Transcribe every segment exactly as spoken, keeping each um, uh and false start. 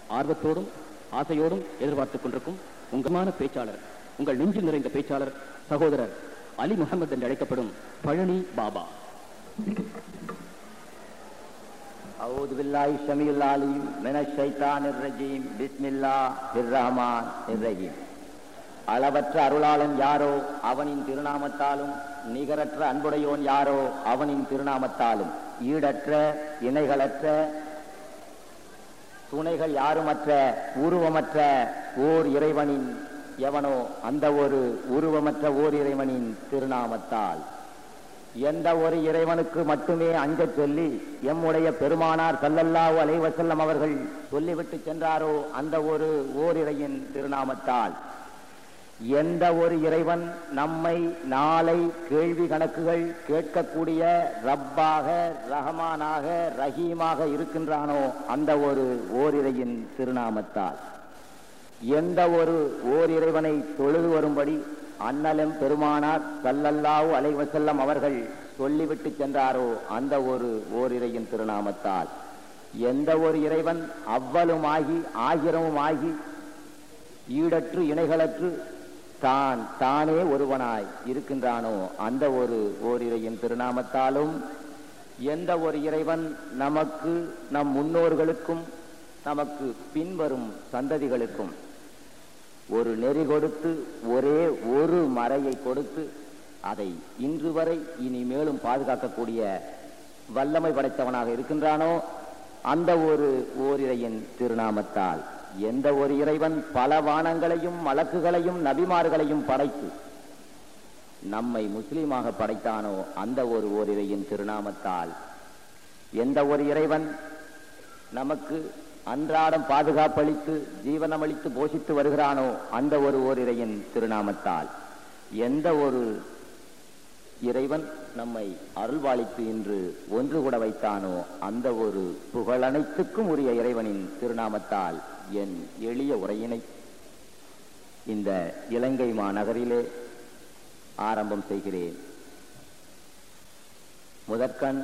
ஆர்வத்தோடும் ஆசையோடும் எதிர்பார்த்துக் கொண்டிருக்கும் உங்கமான பேச்சாளர், உங்கள் நெஞ்சில் நிறைந்த பேச்சாளர் சகோதரர் அலி முஹம்மது என்று அழைக்கப்படும் பழனி பாபா. அஊது பில்லாஹி ஸமீஉல் அலீம் மினஷ் ஷைத்தானிர் ரஜீம். பிஸ்மில்லாஹிர் ரஹ்மானிர் ரஹீம். அளவற்ற அருளாளன் யாரோ அவனின் திருநாமத்தாலும், நிகரற்ற அன்புடையோன் யாரோ அவனின் திருநாமத்தாலும், ஈடற்ற இணைகளற்ற துணைகள் யாருமற்ற உருவமற்ற ஓர் இறைவனின் எவனோ அந்த ஒரு உருவமற்ற ஓர் இறைவனின் திருநாமத்தால். எந்த ஒரு இறைவனுக்கு மட்டுமே அஞ்ச சொல்லி எம்முடைய பெருமானார் ஸல்லல்லாஹு அலைஹி வஸல்லம் அவர்கள் சொல்லிவிட்டு சென்றாரோ அந்த ஒரு ஓரிறையின் திருநாமத்தால். எந்த ஒரு இறைவன் நம்மை நாளை கேள்வி கணக்குகள் கேட்கக்கூடிய ரப்பாக, ரஹமானாக, ரஹீமாக இருக்கின்றானோ அந்த ஒரு ஓரிறையின் திருநாமத்தால். எந்த ஒரு ஓர் இறைவனை தொழுது வரும்படி அண்ணலும் பெருமானார் ஸல்லல்லாஹு அலைஹி வஸல்லம் அவர்கள் சொல்லிவிட்டு சென்றாரோ அந்த ஒரு ஓரிறையின் திருநாமத்தால். எந்த ஒரு இறைவன் அவ்வளுமாகி ஆகிரமுமாகி ஈடற்று இணைகளற்று தான் தானே ஒருவனாய் இருக்கின்றானோ அந்த ஒரு ஓரிறையின் திருநாமத்தாலும். எந்த ஒரு இறைவன் நமக்கு, நம் முன்னோர்களுக்கும் நமக்கு பின்வரும் சந்ததிகளுக்கும் ஒரு நெறி கொடுத்து, ஒரே ஒரு மறையை கொடுத்து, அதை இன்று வரை இனி மேலும் பாதுகாக்கக்கூடிய வல்லமை படைத்தவனாக இருக்கின்றானோ அந்த ஒரு ஓரிறையின் திருநாமத்தால். எந்த ஒரு இறைவன் பல வானங்களையும் மலக்குகளையும் நபிமார்களையும் படைத்து நம்மை முஸ்லீமாக படைத்தானோ அந்த ஒரு ஓரிறையின் திருநாமத்தால். எந்த ஒரு இறைவன் நமக்கு அன்றாடம் பாதுகாப்பளித்து ஜீவனமளித்து போஷித்து வருகிறானோ அந்த ஒரு ஓரிறையின் திருநாமத்தால். எந்த ஒரு இறைவன் நம்மை அருள்வாளித்து இன்று ஒன்று கூட வைத்தானோ அந்த ஒரு புகழனைத்துக்கும் உரிய இறைவனின் திருநாமத்தால் என் எளிய உரையினை இந்த இலங்கை மாநகரிலே ஆரம்பம் செய்கிறேன். முதற்கண்,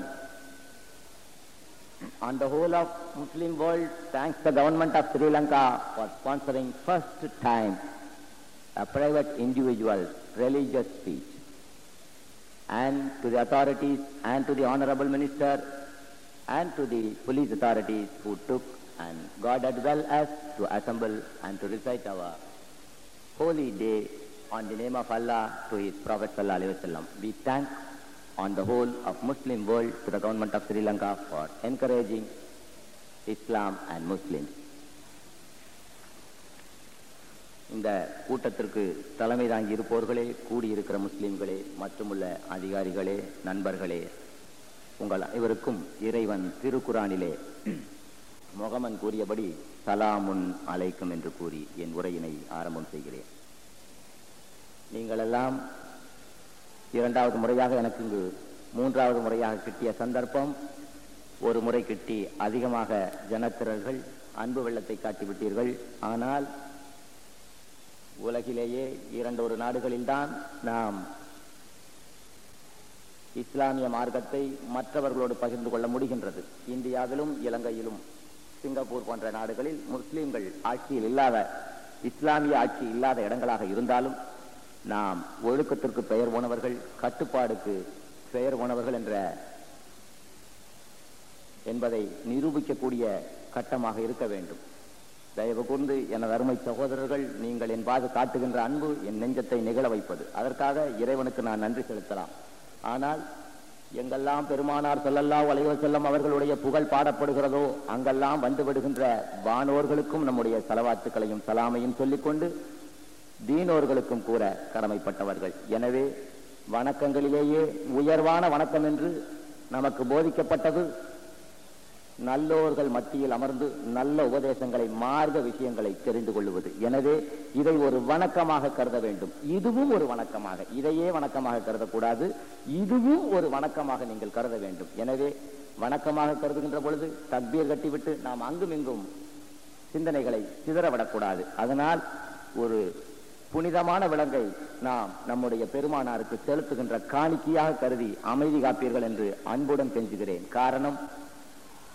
on the whole of Muslim world, thanks the government of Sri Lanka for sponsoring first time a private individual religious speech, and to the authorities and to the honorable minister and to the police authorities who took and guarded well as to assemble and to recite our holy day on the name of Allah to his Prophet sallallahu alaihi wasallam. We thank on the whole of Muslim world to the government of Sri Lanka for encouraging Islam and Muslims. இந்த கூட்டத்திற்கு தலைமை தாங்கி இருப்பவர்களே, கூடியிருக்கிற முஸ்லிம்களே, மற்றுமுள்ள அதிகாரிகளே, நண்பர்களே, உங்கள் அனைவருக்கும் இறைவன் திருக்குரானிலே முகமன் கூறியபடி சலாமுன் அலைக்கும் என்று கூறி என் உரையினை ஆரம்பம் செய்கிறேன். நீங்களெல்லாம் இரண்டாவது முறையாக எனக்கு இங்கு மூன்றாவது முறையாக கிட்டிய சந்தர்ப்பம். ஒரு முறை கிட்டி அதிகமாக ஜனத்திரர்கள் அன்பு வெள்ளத்தை காட்டிவிட்டீர்கள். ஆனால் உலகிலேயே இரண்டொரு நாடுகளில்தான் நாம் இஸ்லாமிய மார்க்கத்தை மற்றவர்களோடு பகிர்ந்து கொள்ள முடிகின்றது. இந்தியாவிலும் இலங்கையிலும் சிங்கப்பூர் போன்ற நாடுகளில் முஸ்லீம்கள் ஆட்சியில் இல்லாத, இஸ்லாமிய ஆட்சி இல்லாத இடங்களாக இருந்தாலும் நாம் ஒழுக்கத்திற்கு பெயர் போனவர்கள், கட்டுப்பாடுக்கு பெயர் போனவர்கள் என்ற என்பதை நிரூபிக்கக்கூடிய கட்டமாக இருக்க வேண்டும். தயவு கூர்ந்து எனது அருமை சகோதரர்கள், நீங்கள் என் பாது காட்டுகின்ற அன்பு என் நெஞ்சத்தை நிகழ வைப்பது. அதற்காக இறைவனுக்கு நான் நன்றி செலுத்தலாம். ஆனால் எங்கெல்லாம் பெருமானார் ஸல்லல்லாஹு அலைஹி வஸல்லம் அவர்களுடைய புகழ் பாடப்படுகிறதோ அங்கெல்லாம் வந்து விடுகின்ற வானோர்களுக்கும் நம்முடைய ஸலவாத்துக்களையும் சலாமையும் சொல்லிக்கொண்டு தீனோர்களுக்கும் கூற கடமைப்பட்டவர்கள். எனவே வணக்கங்களிலேயே உயர்வான வணக்கம் என்று நமக்கு போதிக்கப்பட்டது நல்லோர்கள் மத்தியில் அமர்ந்து நல்ல உபதேசங்களை, மார்க்க விஷயங்களை தெரிந்து கொள்வது. எனவே இதை ஒரு வணக்கமாக கருத வேண்டும். இதுவும் ஒரு வணக்கமாக, இதையே வணக்கமாக கருதக்கூடாது, இதுவும் ஒரு வணக்கமாக நீங்கள் கருத வேண்டும். எனவே வணக்கமாக கருதுகின்ற பொழுது தக்பீர் கட்டிவிட்டு நாம் அங்கும் இங்கும் சிந்தனைகளை சிதறவிடக்கூடாது. அதனால் ஒரு புனிதமான விலங்கை நாம் நம்முடைய பெருமானாருக்கு செலுத்துகின்ற காணிக்கையாக கருதி அமைதி காப்பீர்கள் என்று அன்புடன் கெஞ்சுகிறேன். காரணம்,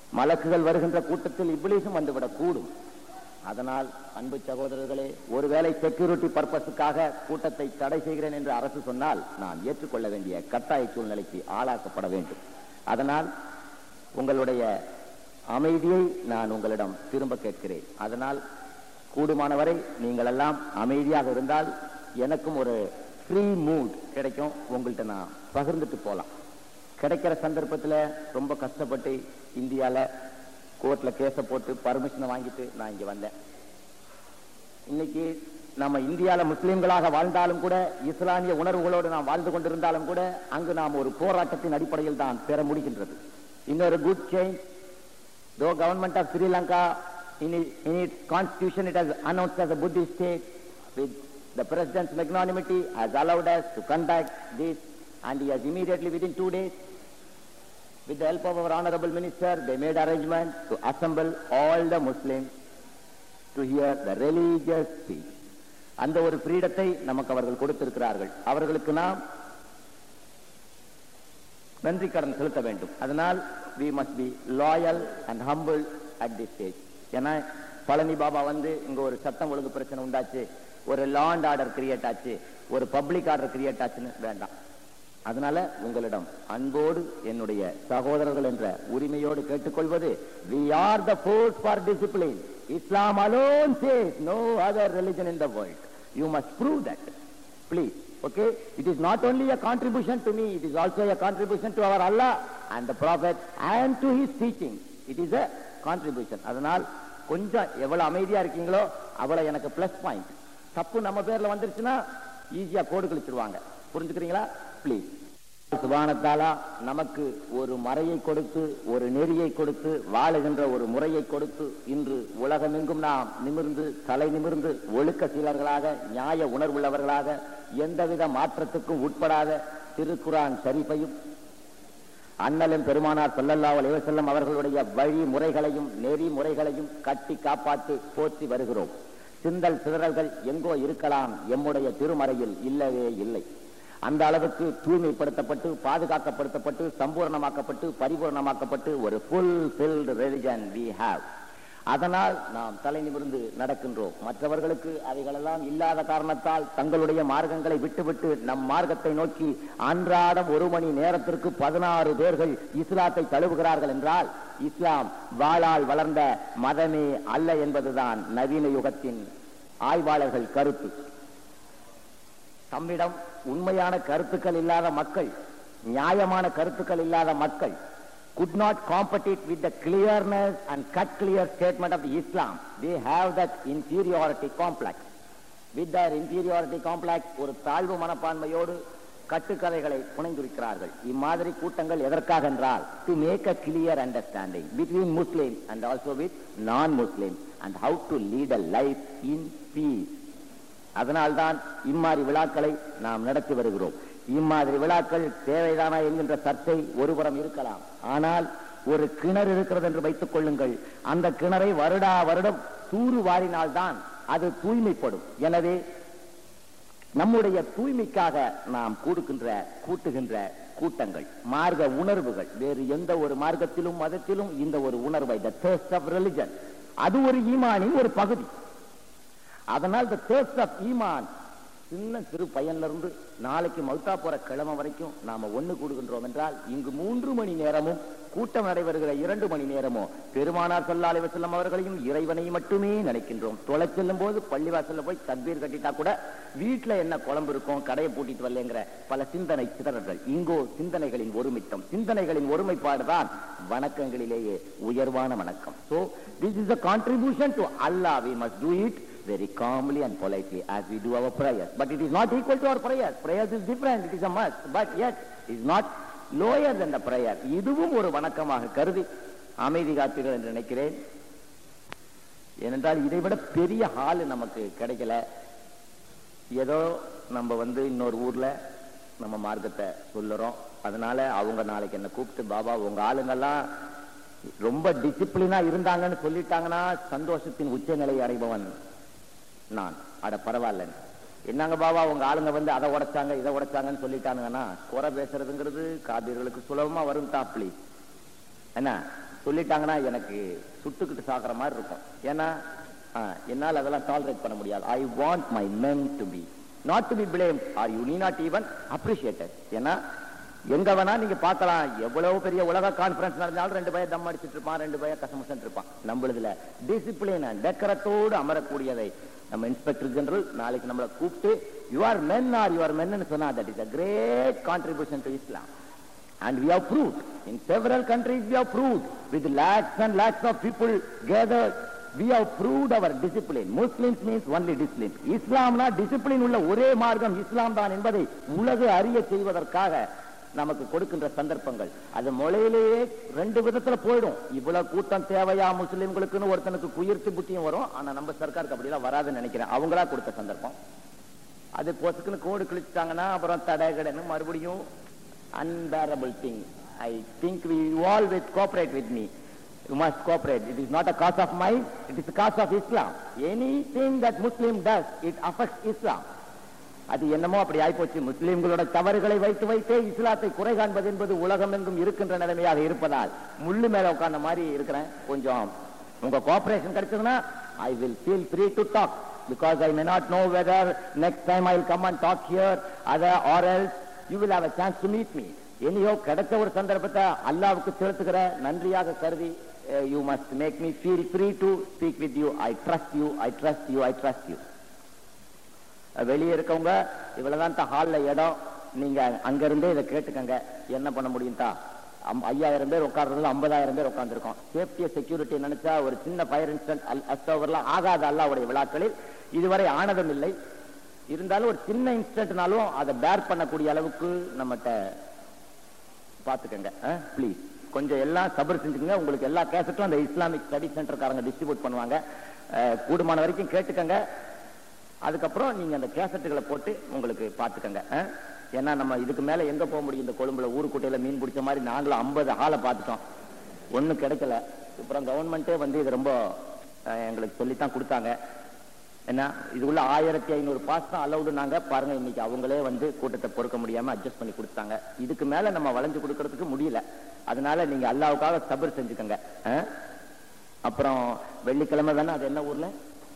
மலக்குகள் வருகின்ற கூட்டத்தில் இப்லீஸும் வந்துவிடக் கூடும். அதனால் அன்பு சகோதரர்களே, ஒருவேளை செக்யூரிட்டி பர்பஸுக்காக கூட்டத்தை தடை செய்கிறேன் என்று அரசு சொன்னால் நான் ஏற்றுக்கொள்ள வேண்டிய கட்டாய சூழ்நிலைக்கு ஆளாக்கப்பட வேண்டும். அதனால் உங்களுடைய அமைதியை நான் உங்களிடம் திரும்ப கேட்கிறேன். அதனால் கூடுமானவரை நீங்கள் எல்லாம் அமைதியாக இருந்தால் எனக்கும் ஒரு ஃப்ரீ மூட் கிடைக்கும். உங்கள்கிட்ட நான் பகிர்ந்துட்டு போகலாம். கிடைக்கிற சந்தர்ப்பத்தில் ரொம்ப கஷ்டப்பட்டு இந்தியாவில் கோர்ட்டில் கேஸை போட்டு பர்மிஷனை வாங்கிட்டு நான் இங்கே வந்தேன். இன்னைக்கு நம்ம இந்தியாவில் முஸ்லீம்களாக வாழ்ந்தாலும் கூட, இஸ்லாமிய உணர்வுகளோடு நாம் வாழ்ந்து கொண்டிருந்தாலும் கூட, அங்கு நாம் ஒரு போராட்டத்தின் அடிப்படையில் தான் பெற முடிகின்றது. இன்னொரு good change, though government of Sri Lanka in, in its constitution it has announced as a Buddhist state, with the president's magnanimity has allowed us to conduct this, and he has immediately within two days, with the help of our honorable minister, they made arrangements to assemble all the Muslims to hear the religious speech. அந்த ஒரு ஃப்ரீடத்தை நமக்கு அவர்கள் கொடுத்திருக்கிறார்கள். அவர்களுக்கு நாம் நன்றி கடன் செலுத்த வேண்டும். அதனால் we must be loyal and humble at this stage. ஏன்னா பழனி பாபா வந்து இங்க ஒரு சட்டம் ஒழுங்கு பிரச்சனை உண்டாச்சு, ஒரு லா அண்ட் ஆர்டர் கிரியேட் ஆச்சு, ஒரு பப்ளிக் ஆர்டர் கிரியேட் ஆச்சுன்னு வேண்டாம். அதனால உங்களிடம் அன்போடு என்னுடைய சகோதரர்கள் என்ற உரிமையோடு கேட்டுக்கொள்வது, we are the force for discipline. Islam alone says no other religion in the world. You must prove that, please. Okay, it is not only a contribution to me, it is also a contribution to our Allah and the Prophet and to his teaching. It is a contribution. அதனால் கொஞ்சம் எவ்வளவு அமைதியா இருக்கீங்களோ அவ்வளவு எனக்கு plus point. தப்பு நம்ம பேர்ல வந்துருச்சுன்னா ஈஸியா கோடு கழிச்சிருவாங்க. புரிஞ்சுக்கிறீங்களா? பிளீஸ். சுப்ஹானஹு தஆலா நமக்கு ஒரு மறையை கொடுத்து, ஒரு நெறியை கொடுத்து, வாழுகின்ற ஒரு முறையை கொடுத்து, இன்று உலகமெங்கும் நாம் நிமிர்ந்து தலை நிமிர்ந்து ஒழுக்க சீலர்களாக, நியாய உணர்வுள்ளவர்களாக, எந்தவித மாற்றத்துக்கும் உட்படாத திருக்குரான் ஷரீஃபையும் அண்ணலும் பெருமானார் ஸல்லல்லாஹு அலைஹி வஸல்லம் அவர்களுடைய வழிமுறைகளையும் நெறிமுறைகளையும் கட்டி காப்பாற்றி போற்றி வருகிறோம். சிந்தல் சிதறல்கள் எங்கோ இருக்கலாம், எம்முடைய திருமறையில் இல்லவே இல்லை. அந்த அளவுக்கு தூய்மைப்படுத்தப்பட்டு, பாதுகாக்கப்படுத்தப்பட்டு, சம்பூர்ணமாக்கப்பட்டு, பரிபூர்ணமாக்கப்பட்டு ஒரு fulfilled religion we have. அதனால் நாம் தலை நிமிர்ந்து நடக்கின்றோம். மற்றவர்களுக்கு அவைகளெல்லாம் இல்லாத காரணத்தால் தங்களுடைய மார்க்கங்களை விட்டுவிட்டு நம் மார்க்கத்தை நோக்கி அன்றாடம் ஒரு மணி நேரத்திற்கு பதினாறு பேர்கள் இஸ்லாத்தை தழுவுகிறார்கள் என்றால், இஸ்லாம் வாளால் வளர்ந்த மதமே அல்ல என்பதுதான் நவீன யுகத்தின் ஆய்வாளர்கள் கருத்து. தம்மிடம் உண்மையான கருத்துக்கள் இல்லாத மக்கள், நியாயமான கருத்துக்கள் இல்லாத மக்கள் could not compete with the clearness and cut clear statement of Islam. They have that inferiority complex. With their inferiority complex, ஒரு தாழ்வு மனப்பான்மையோடு கட்டுக்கதைகளை புனைந்திருக்கிறார்கள். இம்மாதிரி கூட்டங்கள் எதற்காக என்றால், to make a clear understanding between Muslims and also with non-Muslims and how to lead a life in peace. அதனால்தான் இம்மாதிரி விழாக்களை நாம் நடத்தி வருகிறோம். இம்மாதிரி விழாக்கள் தேவைதானா என்கின்ற சர்ச்சை ஒருபுறம் இருக்கலாம். ஆனால் ஒரு கிணறு இருக்கிறது என்று வைத்துக் கொள்ளுங்கள். அந்த கிணறை வருடா வருடம் தூறு வாரினால்தான் அது தூய்மைப்படும். எனவே நம்முடைய தூய்மைக்காக நாம் கூடுகின்ற கூட்டுகின்ற கூட்டங்கள், மார்க்க உணர்வுகள், வேறு எந்த ஒரு மார்க்கத்திலும் மதத்திலும் இந்த ஒரு உணர்வை, the thirst of religion, அது ஒரு ஈமானின் ஒரு பகுதி. அதனால் the thirst of ஈமான், சின்ன சிறு பையன்ல இருந்து நாளைக்கு மௌத்தா போற கிழமை வரைக்கும் நாம ஒண்ணு கூடுகின்றோம் என்றால், இங்கு மூன்று மணி நேரமும் கூட்டம் நடைபெறுகிற இரண்டு மணி நேரமோ பெருமானார் ஸல்லல்லாஹு அலைஹி வஸல்லம் அவர்களையும் இறைவனையும் மட்டுமே நினைக்கின்றோம். தொலை செல்லும் போது பள்ளிவாசல்ல போய் தக்பீர் கட்டிட்டா கூட வீட்டுல என்ன குழம்பு இருக்கும், கடையை பூட்டிட்டு வரலங்கிற பல சிந்தனை சிதறல்கள். இங்கோ சிந்தனைகளின் ஒருமித்தம், சிந்தனைகளின் ஒருமைப்பாடுதான் வணக்கங்களிலேயே உயர்வான வணக்கம். So this is a contribution to Allah. We must do it very calmly and politely as we do our prayers. But it is not equal to our prayers. Prayers is different. It is a must. But yet it is not lower than the prayer. இதுவும் ஒரு வணக்கமாக கருதி அமைதி காப்பீர்கள் என்று நினைக்கிறேன். ஏனென்றால் இதைவிட பெரிய ஹால் நமக்கு கிடைக்கல. ஏதோ நம்ம வந்து இன்னொரு ஊர்ல நம்ம மார்க்கத்தை சொல்லுறோம். அதனால அவங்க நாளைக்கு என்ன கூப்பிட்டு, பாபா உங்க ஆளுங்கெல்லாம் ரொம்ப டிசிப்ளினா இருந்தாங்கன்னு சொல்லிட்டாங்கன்னா சந்தோஷத்தின் உச்சநிலை அடைபவன் நான். அட பரவாயில்ல, என்னங்க பாபா உங்க ஆளுங்க வந்து அதை உடைச்சாங்க இதை உடைச்சாங்கன்னு சொல்லிட்டானுங்கன்னா குறை பேசுறதுங்கிறது காபீர்களுக்கு சுலபமா வரும். தாப்ளி என்ன சொல்லிட்டாங்கன்னா எனக்கு சுட்டுக்கிட்டு சாகிற மாதிரி இருக்கும். ஏன்னா என்னால் அதெல்லாம் டாலரேட் பண்ண முடியாது. I want my men to be not to be blame or you need not even appreciated. ஏன்னா எங்க வேணா நீங்க பார்க்கலாம், எவ்வளவு பெரிய உலக கான்பரன்ஸ் நடந்தாலும் ரெண்டு பையன் தம் அடிச்சுட்டு இருப்பான், ரெண்டு பையன் கசமுசன் இருப்பான். நம்மளதுல டிசிப்ளின் டெக்கரத்தோடு அமரக்கூடியதை நம்ம இன்ஸ்பெக்டர் ஜெனரல் நாளைக்கு நம்மளை கூப்பிட்டு you are men are you are மென்னு சொன்னா that is a great contribution to Islam. And we have proved in several countries, we have proved with lakhs and lakhs of people gathered, we have proved our discipline. Muslims means only discipline. Islamனா discipline உள்ள ஒரே மார்க்கம் இஸ்லாம் தான் என்பதை உலக அறிய செய்வதற்காக நமக்கு கொடுக்கின்ற சந்தர்ப்பங்கள் அது மொழியிலேயே ரெண்டு விதத்துல போயிடும். இவ்வளவு கூட்டம் தேவையா முஸ்லிம்களுக்குன்னு ஒருத்தனுக்கு குயிர்த்து புத்தியும் வரும். ஆனா நம்ம சர்க்காருக்கு அப்படிலாம் வராதுன்னு நினைக்கிறேன். அவங்களா கொடுத்த சந்தர்ப்பம் அது பொசுக்குன்னு கோடு கிழிச்சிட்டாங்கன்னா அப்புறம் தடை கடைன்னு மறுபடியும் unbearable thing. I think we all will cooperate with me. You must cooperate. It is not a cause of mine, it is a cause of Islam. Anything that Muslim does, it affects Islam. அது என்னமோ அப்படி ஆயிப்போச்சு. முஸ்லிம்களோட தவறுகளை வைத்து வைத்தே இஸ்லாத்தை குறை காண்பது என்பது உலகம் எங்கும் இருக்கின்ற நிலைமையாக இருப்பதால் முள்ளு மேல உட்கார்ந்த மாதிரி இருக்கிறேன். கொஞ்சம் உங்க கோஆபரேஷன் கிடைச்சதுன்னா I will feel free to talk because I may not know whether next time I will come and talk here other or else you will have a chance to meet me. Anyhow, கிடைச்ச ஒரு சந்தர்ப்பத்தை அல்லாஹ்வுக்கு செலுத்துகிற நன்றியாக கருதி you must make me feel free to speak with you. I trust you, I trust you, I trust you. வெளியே இருக்கவங்க இவ்வளவுதான் ஹால்ல இடம், நீங்க அங்க இருந்தே இதை கேட்டுக்கங்க. என்ன பண்ண முடியும் தான், ஐயாயிரம் பேர் உட்கார்றதுல ஐம்பதாயிரம் பேர் உட்கார்ந்துருக்கோம். சேஃப்டியை செக்யூரிட்டி நினைச்சா ஒரு சின்ன ஃபயர் இன்சிடென்ட் அஸ்தோவர்லாம் ஆகாத அல்லாஹ்வுடைய விழாக்களில் இதுவரை ஆனதும் இல்லை. இருந்தாலும் ஒரு சின்ன இன்சிடென்ட்னாலும் அதை பேர் பண்ணக்கூடிய அளவுக்கு நம்மகிட்ட பாத்துக்கங்க ப்ளீஸ். கொஞ்சம் எல்லாம் சபர் செஞ்சுக்கங்க. உங்களுக்கு எல்லா கேசட்டும் அந்த இஸ்லாமிக் ஸ்டடி சென்டர்காரங்க டிஸ்ட்ரிபியூட் பண்ணுவாங்க. கூடுமான வரைக்கும் கேட்டுக்கங்க. அதுக்கப்புறம் நீங்க அந்த கேசட்டுகளை போட்டு உங்களுக்கு பாத்துக்கங்க. ஏன்னா நம்ம இதுக்கு மேல எங்க போக முடியும்? இந்த கொழும்புல ஊருக்குட்டையில மீன் பிடிச்ச மாதிரி நாங்களும் ஐம்பது ஹாலை பார்த்துட்டோம், ஒன்னும் கிடைக்கல. அப்புறம் கவர்மெண்டே வந்து இது ரொம்ப எங்களுக்கு சொல்லித்தான் கொடுத்தாங்க. ஏன்னா இதுக்குள்ள ஆயிரத்தி ஐநூறு பாஸ் தான் அலௌடு. நாங்க பாருங்க இன்னைக்கு அவங்களே வந்து கூட்டத்தை பொறுக்க முடியாம அட்ஜஸ்ட் பண்ணி கொடுத்தாங்க. இதுக்கு மேல நம்ம வளைஞ்சு கொடுக்கறதுக்கு முடியல. அதனால நீங்க அல்லாஹ்வுக்காக சபர் செஞ்சுக்கங்க. அப்புறம் வெள்ளிக்கிழமை தானே, அது என்ன ஊர்ல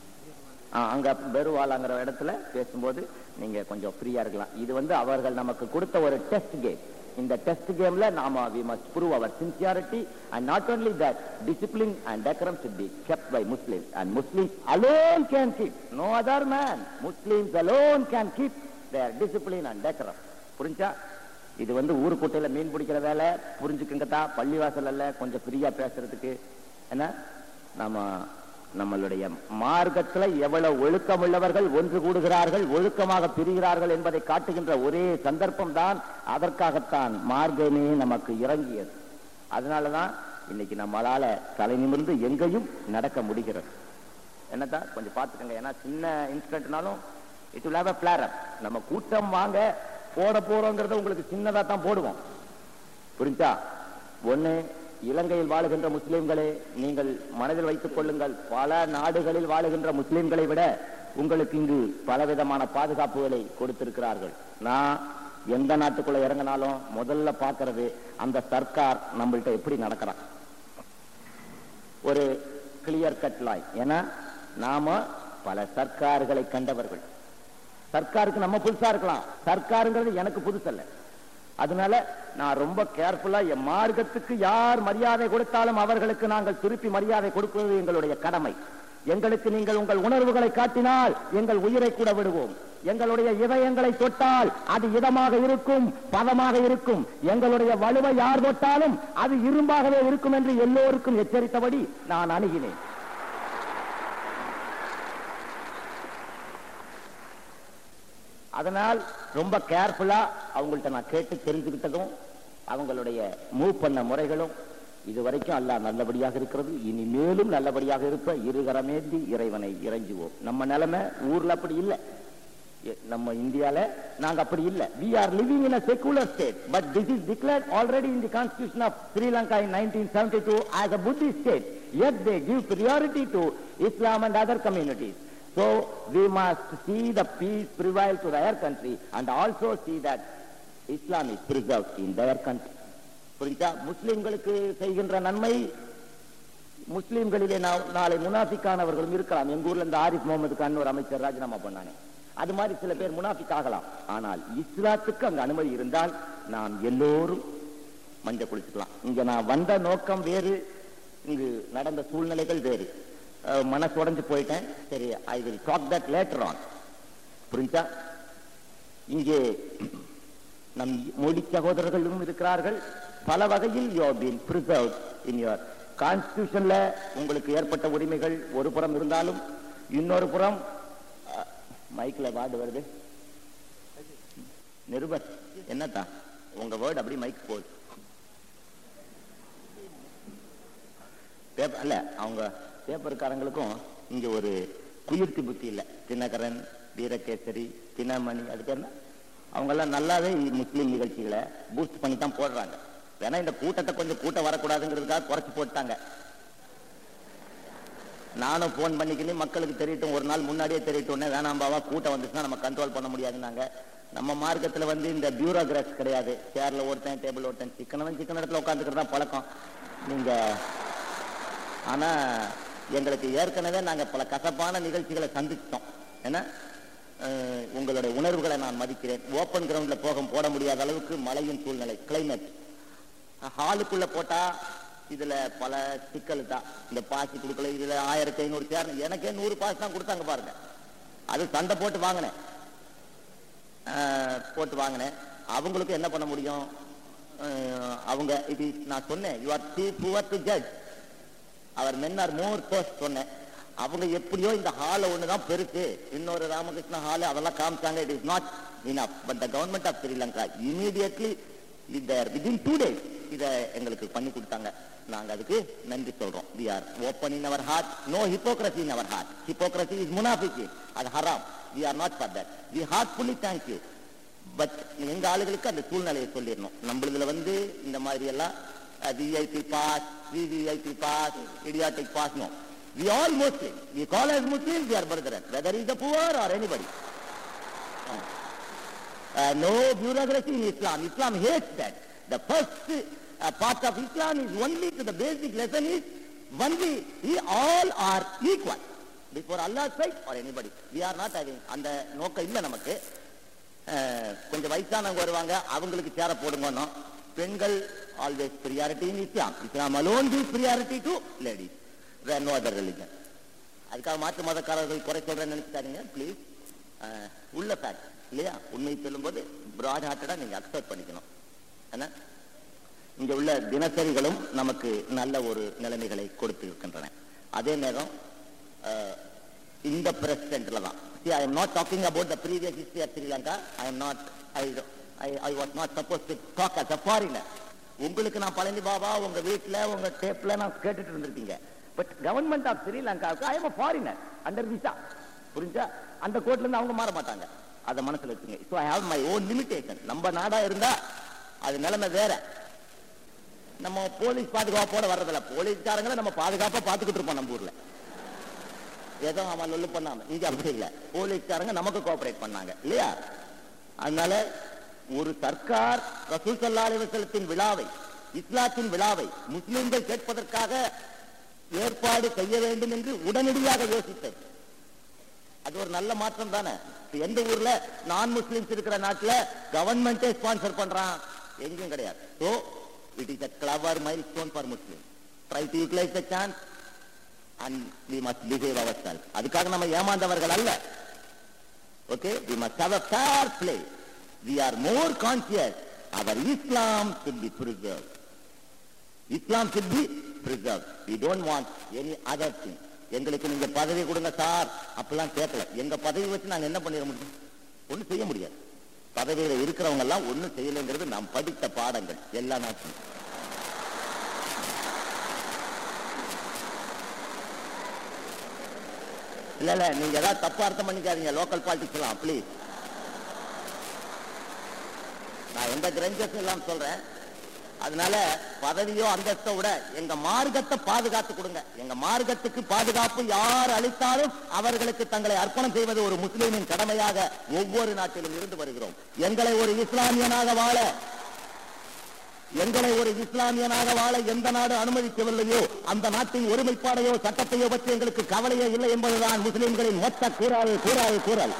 அங்க பெருவாளாங்கிற இடத்துல பேசும்போது நீங்க கொஞ்சம் ஃப்ரீயா இருக்கலாம். இது வந்து அவர்கள் நமக்கு கொடுத்த ஒரு டெஸ்ட் கேம். இந்த டெஸ்ட் கேம்ல நாம we must prove our sincerity and not only that discipline and decorum should be kept by Muslims and Muslims alone can keep, no other man, Muslims alone can keep their discipline and decorum. புரிஞ்சா? இது வந்து ஊரு கூட்டையில மீன் பிடிக்கிற வேலை புரிஞ்சுக்குங்க தான். பள்ளிவாசல் அல்ல கொஞ்சம் ஃப்ரீயா பேசுறதுக்கு. என்ன நம்ம நம்மளுடைய மார்க்கத்துல எவ்வளவு ஒழுக்கம் உள்ளவர்கள் ஒன்று கூடுகிறார்கள், ஒழுக்கமாக பிரிகிறார்கள் என்பதை காட்டுகின்ற ஒரே சந்தர்ப்பம் தான். அதற்காகத்தான் மார்க்கமே நமக்கு இறங்கியது. அதனாலதான் இன்னைக்கு நம்மளால தலை நிமிர்ந்து எங்கேயும் நடக்க முடிகிறது. என்னதான் கொஞ்சம் பார்த்துக்கங்க. ஏன்னா சின்ன இன்சிடென்ட்னாலும் it will have a flare up. நம்ம கூட்டம் வாங்க போட போறோங்கிறத உங்களுக்கு சின்னதா தான் போடுவோம். புரிஞ்சா? ஒண்ணு, இலங்கையில் வாழுகின்ற முஸ்லிம்களே நீங்கள் மனதில் வைத்துக் கொள்ளுங்கள், பல நாடுகளில் வாழுகின்ற முஸ்லிம்களை விட உங்களுக்கு இங்கு பலவிதமான பாதுகாப்புகளை கொடுத்திருக்கிறார்கள். நான் எந்த நாட்டுக்குள்ள இறங்கினாலும் முதல்ல பார்க்கிறது அந்த சர்க்கார் நம்மள்ட்ட எப்படி நடக்கிறான். ஒரு கிளியர் கட் லைன். ஏன்னா நாம பல சர்க்கார்களை கண்டவர்கள். சர்க்காருக்கு நம்ம புதுசா இருக்கலாம், சர்க்காருங்கிறது எனக்கு புதுசல்ல. அதனால நான் ரொம்ப கேர்ஃபுல்லா என் மார்க்கத்துக்கு யார் மரியாதை கொடுத்தாலும் அவர்களுக்கு நாங்கள் திருப்பி மரியாதை கொடுப்பது எங்களுடைய கடமை. எங்களுக்கு நீங்கள் உங்கள் உணர்வுகளை காட்டினால் எங்கள் உயிரை கூட விடுவோம். எங்களுடைய இதயங்களை தொட்டால் அது இதமாக இருக்கும், பதமாக இருக்கும். எங்களுடைய வலுவை யார் தொட்டாலும் அது இரும்பாகவே இருக்கும் என்று எல்லோருக்கும் எச்சரித்தபடி நான் அணுகினேன். அதனால் ரொம்ப கேர்ஃபுல்லா அவங்கள்ட்ட நான் கேட்டு தெரிஞ்சுக்கிட்டதும் அவங்களுடைய மூவ் பண்ண முறைகளும் இதுவரைக்கும் அல்லாஹ் நல்லபடியாக இருக்கிறது. இனிமேலும் நல்லபடியாக இருப்ப இருகரமேந்தி இறைவனை இறைஞ்சுவோம். நம்ம நிலைமை ஊர்ல அப்படி இல்லை, நம்ம இந்தியால நாங்க அப்படி இல்லை. we are living in a secular state, but this is declared already in the constitution of Sri Lanka in nineteen seventy-two as a Buddhist state, yet they give priority to Islam and other communities. So we must see the peace prevail to their country and also see that Islam is preserved in their country. புரிஞ்சா? முஸ்லிம்களுக்கு செய்கின்ற நன்மை முஸ்லீம்களிலே நாளை முனாஃபிக்கானவர்களும் இருக்கலாம். எங்க ஊர்ல இந்த ஆரிஃப் முகமது கான் ஒரு அமைச்சர் ராஜினாமா பண்ணானே, அது மாதிரி சில பேர் முனாஃபிக் ஆகலாம். ஆனால் இஸ்லாத்துக்கு அங்க அனுமதி இருந்தால் நாம் எல்லோரும் மஞ்சள் குளிச்சுக்கலாம். இங்க நான் வந்த நோக்கம் வேறு, இங்கு நடந்த சூழ்நிலைகள் வேறு. மனசு உடைஞ்சு போயிட்டேன். சரி, I will talk that later on. புரிஞ்சா? இங்கே நம் மொழி சகோதரர்களும் இருக்கிறார்கள். பல வகையில் you have been preserved in your கான்ஸ்டிடியூஷன்ல. உங்களுக்கு ஏற்பட்ட உரிமைகள் ஒரு புறம் இருந்தாலும், இன்னொரு புறம் மைக்ல வார்டு வருது. நிருபர் என்னத்தா உங்க வேர்டு அப்படி மைக் போகுது. பேப்பர் அல்ல, அவங்க பேப்பர்காரங்களுக்கும் இங்க ஒரு குயிர்த்தி புத்தி இல்லை. தினகரன், வீரகேசரி, தினமணி, அதுக்கு என்ன அவங்க எல்லாம் நல்லாவே முஸ்லீம் நிகழ்ச்சிகளை பூஸ்ட் பண்ணி தான் போடுறாங்க. ஏன்னா இந்த கூட்டத்தை கொஞ்சம் கூட்டம் வரக்கூடாதுங்கிறதுக்காக குறைச்சி போட்டாங்க. நானும் போன் பண்ணிக்கின்னு மக்களுக்கு தெரியட்டும், ஒரு நாள் முன்னாடியே தெரியட்டும், வேணாம் பாவா கூட்டம் வந்துச்சுன்னா நம்ம கண்ட்ரோல் பண்ண முடியாதுன்னாங்க. நம்ம மார்க்கத்தில் வந்து இந்த பியூரோகிராஸ் கிடையாது. சேர்ல ஒருத்தன், டேபிள் ஒருத்தன், சிக்கனவன் சிக்கன இடத்துல உட்காந்துக்கிறது தான் பழக்கம் நீங்க. ஆனா எங்களுக்கு ஏற்கனவே நாங்க பல கசப்பான நிகழ்ச்சிகளை சந்திச்சிட்டோம். ஏன்னா உங்களுடைய உணர்வுகளை நான் மதிக்கிறேன். ஓப்பன் கிரவுண்ட்ல போக போட முடியாத அளவுக்கு மழையின் சூழ்நிலை, கிளைமேட். ஹாலுக்குள்ள போட்டா இதுல பல சிக்கல் தான். இந்த பாசி கொடுக்கல, இதுல ஆயிரத்தி ஐநூறு சேர், எனக்கே நூறு பாசி தான் கொடுத்தாங்க பாருங்க. அது சண்டை போட்டு வாங்கினேன் போட்டு வாங்கினேன் அவங்களுக்கு என்ன பண்ண முடியும்? அவங்க இது நான் சொன்னேன், you are too poor to judge, our men are more post சொன்னேன். அவங்க எப்படியோ இந்த ஹால ஒண்ணுதான் பெருக்கு, இன்னொரு ராமகிருஷ்ண ஹால் அதெல்லாம் காமிச்சாங்க. It is not enough. But the government of Sri Lanka immediately within two days இதை எங்களுக்கு பண்ணி கொடுத்தாங்க. நாங்க அதுக்கு நன்றி சொல்றோம். we are open in our heart, no hypocrisy in our heart. Hypocrisy is munafiqi, அது haram. we are not for that. we heartfully thank you. But எங்க ஆளுகளுக்கு அந்த சூழ்நிலையை சொல்லிடணும். நம்மளதுல வந்து இந்த மாதிரி எல்லாம் VIP pass, VVIP pass, idiotic pass, no. we all Muslims, we call as Muslims, we are brethren, whether he is the poor or anybody. uh, no bureaucracy in Islam. Islam hates that. The first uh, part of Islam is only to the basic lesson is only we all are equal before Allah's sight or anybody. We are not having அந்த நோக்கம் இல்லை நமக்கு. கொஞ்சம் வயசானவங்க வருவாங்க, அவங்களுக்கு சேர போடுங்கன்னு. பெண்கள் always priority in Islam. Islam alone gives priority to ladies. There are no other religion. அதுக்காக மாற்று மதக்காரர்கள் குறை சொல்றேன்னு நினைச்சாருங்க ப்ளீஸ். உள்ள ஃபேக்ட் இல்லையா? உண்மை சொல்லும்போது பிராட் ஹார்ட்டடா நீங்க அக்செப்ட் பண்ணிக்கணும். ஏன்னா இங்க உள்ள தினசரிகளும் நமக்கு நல்ல ஒரு நிலைமைகளை கொடுத்து இருக்கின்றன. அதே நேரம் இந்த பிரசிடென்ட்ல தான். See, I am not talking about the previous history of Sri Lanka. I am not, I, I, I was not supposed to talk as a foreigner. உங்களுக்கு நான் பழனி பாபா உங்க வீட்டுல உங்க டேப்ல நான் கேட்டுட்டு இருந்திருக்கீங்க. பட் கவர்மெண்ட் ஆஃப் ஸ்ரீலங்காவுக்கு I am a foreigner under visa. புரிஞ்சா? அந்த கோட்ல இருந்து அவங்க மாற மாட்டாங்க. அதை மனசுல வச்சுங்க. So I have my own limitation. நம்ம நாடா இருந்தா அது நிலைமை வேற. நம்ம போலீஸ் பாதுகாப்போட வர்றதில்ல. போலீஸ்காரங்களை நம்ம பாதுகாப்பா பாத்துக்கிட்டு இருப்போம் நம்ம ஊர்ல. ஏதோ அவன் லொல்லு பண்ணாம. இங்க அப்படி இல்லை. போலீஸ்காரங்க நமக்கு கோஆபரேட் பண்ணாங்க இல்லையா? அதனால ஒரு சர்க்கார் ரசூல் ஸல்லல்லாஹு அலைஹி வஸல்லத்தின் விழாவை, இஸ்லாத்தின் விழாவை முஸ்லிம்கள் கேட்பதற்காக ஏற்பாடு செய்ய வேண்டும் என்று உடனடியாக யோசித்தது. அது ஒரு நல்ல மாற்றம் தானே. எந்த ஊர்ல நான் முஸ்லிம்ஸ் இருக்கிற நாட்டுல கவர்மெண்டே ஸ்பான்சர் பண்றான்? எங்கேயும் கிடையாது. So it is a clever milestone for Muslims. Try to utilize the chance and we must behave ourselves. அதுக்காக நம்ம ஏமாந்தவர்கள் அல்ல. Okay, we must have a fair play. We are more conscious. Our Islam should be preserved. Islam should be preserved. We don't want any other thing. எங்களுக்கு நீங்க பதவி கொடுங்க sir அப்பெல்லாம் கேட்கல. எங்க பதவி வச்சு நாங்க என்ன பண்ணிட முடியும்? ஒன்னும் செய்ய முடியாது. பதவியில இருக்கிறவங்க எல்லாம் ஒன்னும் செய்யலைங்கிறது நாம் படித்த பாடங்கள் எல்லா நாட்டிலும். இல்ல இல்ல நீங்க ஏதாவது தப்பா அர்த்தம் பண்ணிக்காதீங்க. லோக்கல் பாலிடிக்ஸ் எல்லாம் ப்ளீஸ். நான் எந்த கிரஞ்சஸ் எல்லாம் சொல்றேன். அதனால பதவியோ அந்தஸ்தோ விட எங்க மார்க்கத்தை பாதுகாத்து கொடுங்க. எங்க மார்க்கத்துக்கு பாதுகாப்பு யார் அளித்தாலும் அவர்களுக்கு தங்களை அர்ப்பணம் செய்வது ஒரு முஸ்லிமின் கடமையாக ஒவ்வொரு நாட்டிலும் இருந்து வருகிறோம். எங்களை ஒரு இஸ்லாமியனாக வாழ எங்களை ஒரு இஸ்லாமியனாக வாழ எந்த நாடு அனுமதிக்கவில்லையோ அந்த நாட்டின் ஒருமைப்பாடையோ சட்டத்தையோ பற்றி எங்களுக்கு கவலையே இல்லை என்பதுதான் முஸ்லிம்களின் மொத்த கூறால் கூறால் கூறல்.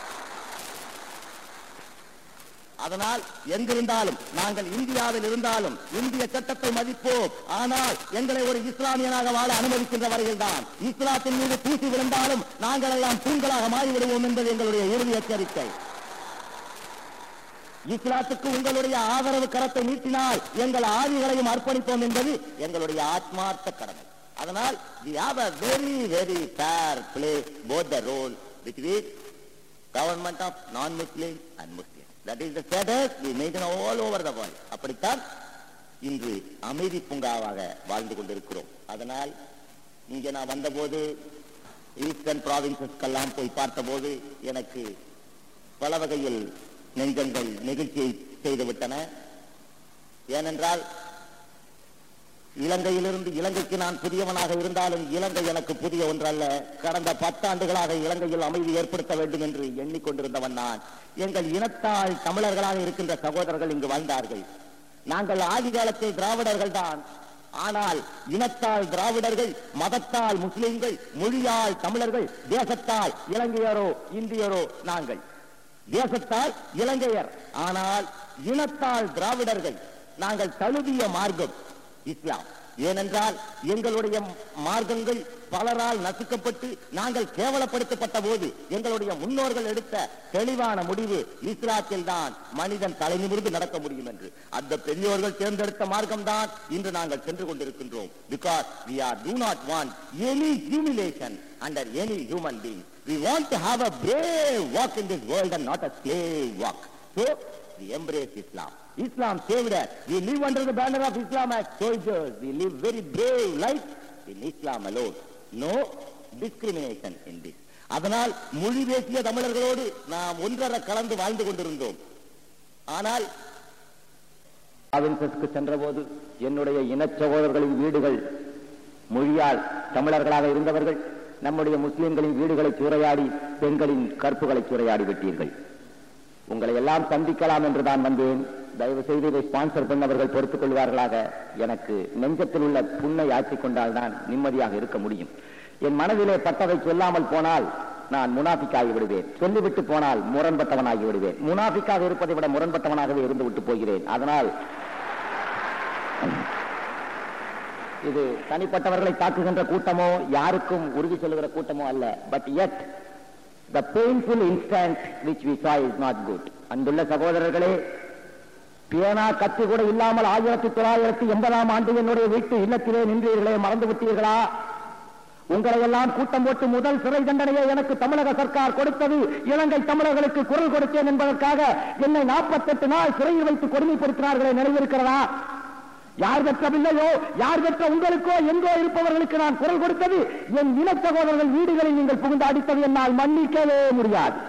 அதனால் எங்கிருந்தாலும் நாங்கள் இந்தியாவில் இருந்தாலும் இந்திய சட்டத்தை மதிப்போம். ஆனால் எங்களை ஒரு இஸ்லாமியனாக வாழ அனுமதிக்கின்ற வரையில் தான் இஸ்லாத்தின் மீது தூசி விழுந்தாலும் நாங்கள் எல்லாம் தூண்களாக மாறிவிடுவோம் என்பது எங்களுடைய இறுதி எச்சரிக்கை. இஸ்லாத்துக்கு உங்களுடைய ஆதரவு கரத்தை நீட்டினால் எங்கள் ஆதிகளையும் அர்ப்பணிப்போம் என்பது எங்களுடைய ஆத்மார்த்த கடமை. அதனால் we have a very very fair play both the role between government of non-Muslims and Muslims. That is the status we maintain all over the world. அப்படித்தான் இன்று அமைதி பூங்காவாக வாழ்ந்து கொண்டிருக்கிறோம். அதனால் இங்கே நான் வந்தபோது ஈஸ்டர்ன் ப்ராவின்சஸ்கெல்லாம் போய் பார்த்தபோது எனக்கு பல வகையில் நெஞ்சங்கள் நெகிழ்ச்சியை செய்துவிட்டன. ஏனென்றால் இலங்கையிலிருந்து இலங்கைக்கு நான் புதியவனாக இருந்தாலும் இலங்கை எனக்கு புதிய ஒன்றல்ல. கடந்த பத்தாண்டுகளாக இலங்கையில் அமைதி ஏற்படுத்த வேண்டும் என்று எண்ணிக்கொண்டிருந்தவன் நான். எங்கள் இனத்தால் தமிழர்களாக இருக்கின்ற சகோதரர்கள் இங்கு வாழ்ந்தார்கள். நாங்கள் ஆதி காலத்தில் திராவிடர்கள் தான். ஆனால் இனத்தால் திராவிடர்கள், மதத்தால் முஸ்லிம்கள், மொழியால் தமிழர்கள், தேசத்தால் இலங்கையரோ இந்தியரோ நாங்கள். தேசத்தால் இலங்கையர், ஆனால் இனத்தால் திராவிடர்கள். நாங்கள் தழுவிய மார்க்கம் இஸ்லாம். ஏனென்றால் எங்களுடைய மார்க்கங்கள் பலரால் நசுக்கப்பட்டு நாங்கள் கேவலப்படுத்தப்பட்ட போது எங்களுடைய முன்னோர்கள் எடுத்த தெளிவான முடிவு இஸ்லாத்தில் தான் மனிதன் தலை நிமிர்ந்து நடக்க முடியும் என்று. அந்த பெரியோர்கள் தேர்ந்தெடுத்த மார்க்கம் தான் இன்று நாங்கள் சென்று கொண்டிருக்கின்றோம். Because we are do not want any humiliation under any human being. We want to have a brave walk in this world and not a slave walk. So we embrace Islam. Islam saved us. We live under the banner of Islam as soldiers. We live very brave life in Islam alone. No discrimination in this. அதனால் மொழி பேசிய தமிழர்களோடு நாம் ஒன்றரை கலந்து வாழ்ந்து கொண்டிருந்தோம். ஆனால் ப்ராவின்சஸ்க்கு சென்ற போது என்னுடைய இன சகோதரர்களின் வீடுகள் மொழியால் தமிழர்களாக இருந்தவர்கள் நம்முடைய முஸ்லிம்களின் வீடுகளை சூறையாடி பெண்களின் கற்புகளை சூறையாடி விட்டீர்கள். உங்களை எல்லாம் சந்திக்கலாம் என்று தான் வந்தேன். தயவு செய்து இதை ஸ்பான்சர் பண்ணவர்கள் பொறுத்துக் கொள்வார்களாக. எனக்கு நெஞ்சத்தில் உள்ள புண்ணை ஆற்றிக் கொண்டால் தான் நிம்மதியாக இருக்க முடியும். என் மனதிலே பட்டதை சொல்லாமல் போனால் நான் முனாஃபிக்காகி விடுவேன். சொல்லிவிட்டு போனால் முரண்பட்டவனாகி விடுவேன். முனாஃபிக்காக இருப்பதை விட முரண்பட்டவனாகவே இருந்து விட்டு போகிறேன். அதனால் இது தனிப்பட்டவர்களை தாக்குகின்ற கூட்டமோ யாருக்கும் உறுதி சொல்லுகிற கூட்டமோ அல்ல. But yet the painful instant which we saw is not good. அன்புள்ள சகோதரர்களே, பேனா கத்தி கூட இல்லாமல் ஆயிரத்தி தொள்ளாயிரத்தி எண்பதாம் ஆண்டு என்னுடைய வீட்டு இல்லத்திலே நின்றீர்களே, மறந்து விட்டீர்களா? உங்களை எல்லாம் கூட்டம் போட்டு முதல் சிறை தண்டனையை எனக்கு தமிழக சர்க்கார் கொடுத்தது இலங்கை தமிழர்களுக்கு குரல் கொடுத்தேன் என்பதற்காக. என்னை நாற்பத்தி எட்டு நாள் சிறையில் வைத்து கொடுமைப்படுத்தினார்களே, நினைவிருக்கிறதா? யார் பெற்றவில்லையோ, யார் பெற்ற உங்களுக்கோ எங்கோ இருப்பவர்களுக்கு நான் குரல் கொடுத்தது என் இன சகோதரர்கள் வீடுகளில் நீங்கள் புகுந்து அடித்தது என்னால் மன்னிக்கவே முடியாது.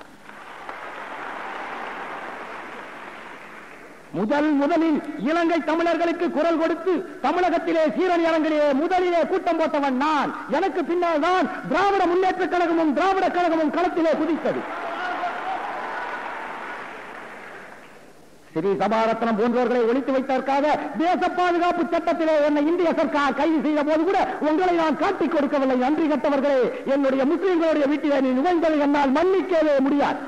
முதல் முதலில் இலங்கை தமிழர்களுக்கு குரல் கொடுத்து தமிழகத்திலே சீரணி அரங்கிலே முதலிலே கூட்டம் போட்டவன் நான். எனக்கு பின்னால் தான் திராவிட முன்னேற்ற கழகமும் திராவிட கழகமும் களத்திலே குதித்தது. ஸ்ரீ சபாரத்னம் போன்றவர்களை ஒழித்து வைத்ததற்காக தேச பாதுகாப்பு சட்டத்திலே என்னை இந்திய சர்க்கார் கைது செய்த போது கூட உங்களை நான் காட்டிக் கொடுக்கவில்லை. நன்றி கட்டவர்களே, என்னுடைய முஸ்லிம்களுடைய வீட்டிலே நீ நுழைந்ததை என்னால் மன்னிக்கவே முடியாது.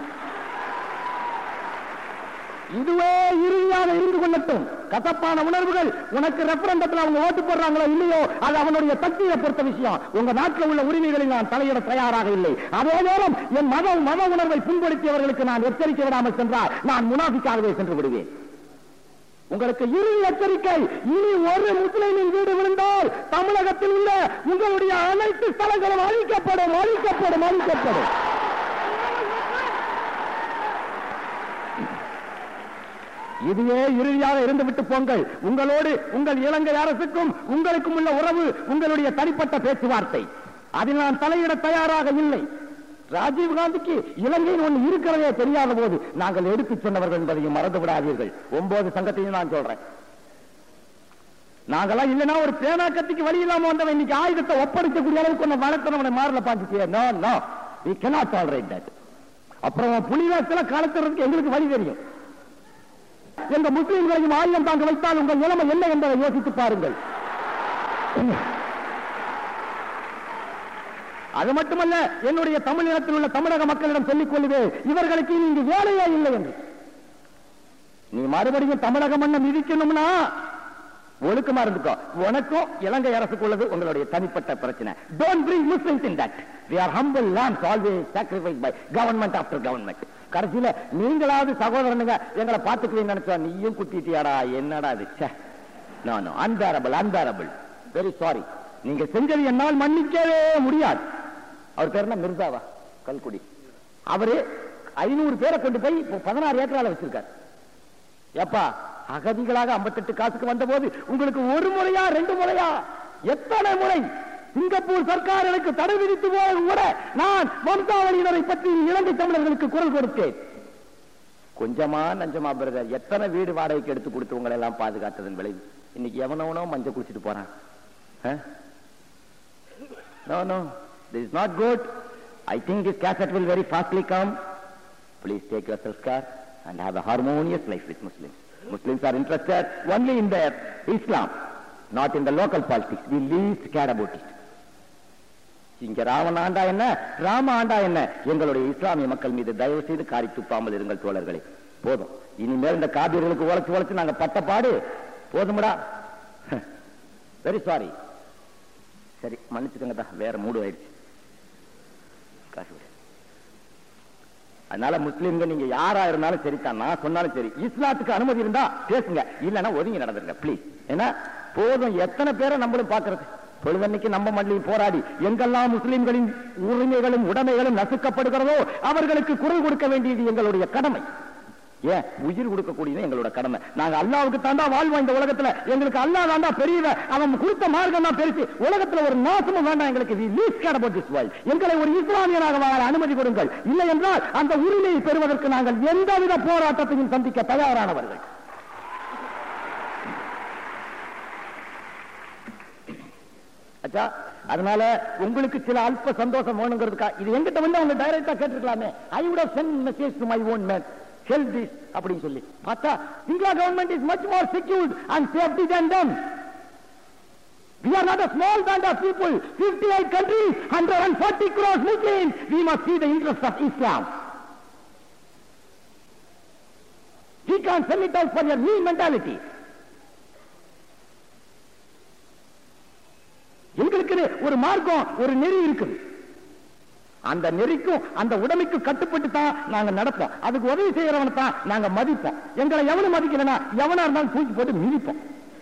இதுவே இறுதியாக இருந்து கொள்ளட்டும். கசப்பான உணர்வுகள் உனக்கு ரெஃபரண்டத்தில் அவங்க ஓட்டு போடுறாங்களோ இல்லையோ, அது அவனுடைய சக்தியை பொறுத்த விஷயம். உங்க நாட்டில் உள்ள உரிமைகளில் நான் தலையிட தயாராக இல்லை. அதே நேரம் என் மத மத உணர்வை புண்படுத்தியவர்களுக்கு நான் எச்சரிக்கை விடாமல் சென்றால் நான் முனாஃபிக்காகவே சென்று விடுவேன். உங்களுக்கு இறுதி எச்சரிக்கை, இனி ஒரு முஸ்லிமின் வீடு விழுந்தால் தமிழகத்தில் உள்ள உங்களுடைய அனைத்து ஸ்தலங்களும் அழிக்கப்படும் அழிக்கப்படும் அழிக்கப்படும். இதுவே இறுதியாக இருந்துவிட்டு போங்கள். உங்களோடு உங்கள் இலங்கை அரசுக்கும் உங்களுக்கும் உள்ள உறவு உங்களுடைய தனிப்பட்ட பேச்சுவார்த்தை. அதில் நான் தலையிட தயாராக இல்லை. ராஜீவ்காந்திக்கு இலங்கையில் ஒன்று இருக்கிறதே தெரியாத போது நாங்கள் எடுத்து சொன்னவர்கள் என்பதையும் மறந்து விடாதீர்கள். ஒன்பது சங்கத்தையும் நான் சொல்றேன். நாங்கெல்லாம் இல்லைன்னா ஒரு பேனா கத்திக்கு வழி இல்லாம வந்தவன் இன்னைக்கு ஆயுதத்தை ஒப்படைக்கக்கூடிய அளவுக்கு வளர்த்தனவனை மாறல பாத்துச்சு. No no we cannot tolerate that. அப்புறம் புலிவேசல காலத்துறதுக்கு எங்களுக்கு வழி தெரியும். எங்க முஸ்லிம்களையும் ஆயுதம் தாங்க வைத்தால் உங்கள் நிலைமை என்ன என்பதை யோசித்து பாருங்கள். அது மட்டுமல்ல, என்னுடைய தமிழகத்தில் உள்ள தமிழக மக்களிடம் சொல்லிக் கொள்ளுவேன், இவர்களுக்கு இங்கு வேலையே இல்லை என்று. நீ மறுபடியும் தமிழக மண்ணை மிதிக்கணும்னா ஒழுக்கமா இருந்துக்கோ. உனக்கும் இலங்கை அரசுக்கு உள்ளது உங்களுடைய தனிப்பட்ட பிரச்சனை. Don't bring Muslims in that. We are humble lambs always sacrificed by government after government. கடைசியில நீங்களாவது சகோதரனுங்க எங்களை பார்த்துக்குவீங்க நினைச்சா நீயும் குத்திட்டியாடா, என்னடா இது? No no, unbearable unbearable, very sorry. நீங்க செஞ்சது என்னால் மன்னிக்கவே முடியாது. அவர் பேர் என்ன, மிர்சாவா கல்குடி. அவரு ஐநூறு பேரை கொண்டு போய் பதினாறு ஏக்கரால வச்சிருக்காரு. எப்பா அகதிகளாக ஐம்பத்தி எட்டு காசுக்கு வந்த போது உங்களுக்கு ஒரு முறையா ரெண்டு முறையா எத்தனை முறை சிங்கப்பூர் சர்க்கார் எனக்கு தடை விதித்து போது கூட நான் வம்சாவளியினரை பற்றி இலங்கை தமிழர்களுக்கு குரல் கொடுத்தேன். கொஞ்சமா நஞ்சமா பிரதர், எத்தனை வீடு வாடகைக்கு எடுத்து கொடுத்து உங்களை எல்லாம் பாதுகாத்ததன் விளைவு இன்னைக்கு எவனவனோ மஞ்சள் குடிச்சிட்டு போறான். No, no, this is not good. I think this cassette will very fastly come. Please take yourself care and have a harmonious life with Muslims. Muslims are interested only in their Islam, not in the local politics. We least care about it. இங்க ராவண ஆண்டா என்ன, ராம ஆண்டா என்ன, எங்களுடைய இஸ்லாமிய மக்கள் மீது தயவு செய்து காரி துப்பாமல் இருங்கள் தோழர்களே. போதும், இனிமேல் இந்த காபிர்களுக்கு உழைச்சு உழைச்சு நாங்க பட்ட பாடு போதும்டா. Very sorry. சரி மன்னிச்சுக்கங்கதா, வேற மூடு ஆயிடுச்சு. அதனால முஸ்லீம்கள் நீங்க யாரா இருந்தாலும் சரிதான், நான் சொன்னாலும் சரி, இஸ்லாத்துக்கு அனுமதி இருந்தா பேசுங்க, இல்லன்னா ஒதுங்கி நடந்துருங்க பிளீஸ். ஏன்னா போதும், எத்தனை பேரை நம்மளும் பாக்குறது. பொழுதன்னைக்கு நம்ம மண்ணில் போராடி எங்கெல்லாம் முஸ்லிம்களின் உரிமைகளும் உடைமைகளும் நசுக்கப்படுகிறதோ அவர்களுக்கு குரல் கொடுக்க வேண்டியது எங்களுடைய கடமை. ஏன் உயிர் கொடுக்கக்கூடியது எங்களோட கடமை. நாங்க அல்லாவுக்கு தாண்டா வாழ்வோம் இந்த உலகத்துல. எங்களுக்கு அல்லா தாண்டா பெரியவ, அவன் கொடுத்த மார்க்கம் தான் பெருசு. உலகத்துல ஒரு நாசமும் வேண்டாம் எங்களுக்கு. எங்களை ஒரு இஸ்லாமியனாக வாழ அனுமதி கொடுங்கள். இல்லை என்றால் அந்த உரிமையை பெறுவதற்கு நாங்கள் எந்தவித போராட்டத்தையும் சந்திக்க தயாரானவர்கள். அதனால உங்களுக்கு சில அல்ப சந்தோஷம் வேணுங்கிறதுக்கா இது எங்கிட்ட வந்து அவங்க டைரக்டா கேட்டிருக்கலாமே. ஐ would have sent message to my own man, tell this அப்படின்னு சொல்லி பார்த்தா India government is much more secured and safety than them. We are not a small band of people, fifty-eight countries, one hundred forty crores Muslims. We must see the interest of Islam. We can't sell it out for your new mentality. எங்களுக்கு ஒரு மார்க்கம், ஒரு நெறி இருக்குது. அந்த நெறிக்கும் அந்த உடமைக்கு கட்டுப்பட்டு தான் நாங்க நடப்போம். அதுக்கு உதவி செய்யறவனை தான் நாங்க மதிப்போம். எங்களை எவனும் மதிக்கலன்னா எவனா இருந்தாலும் தூக்கி போட்டு மிதிப்போம்.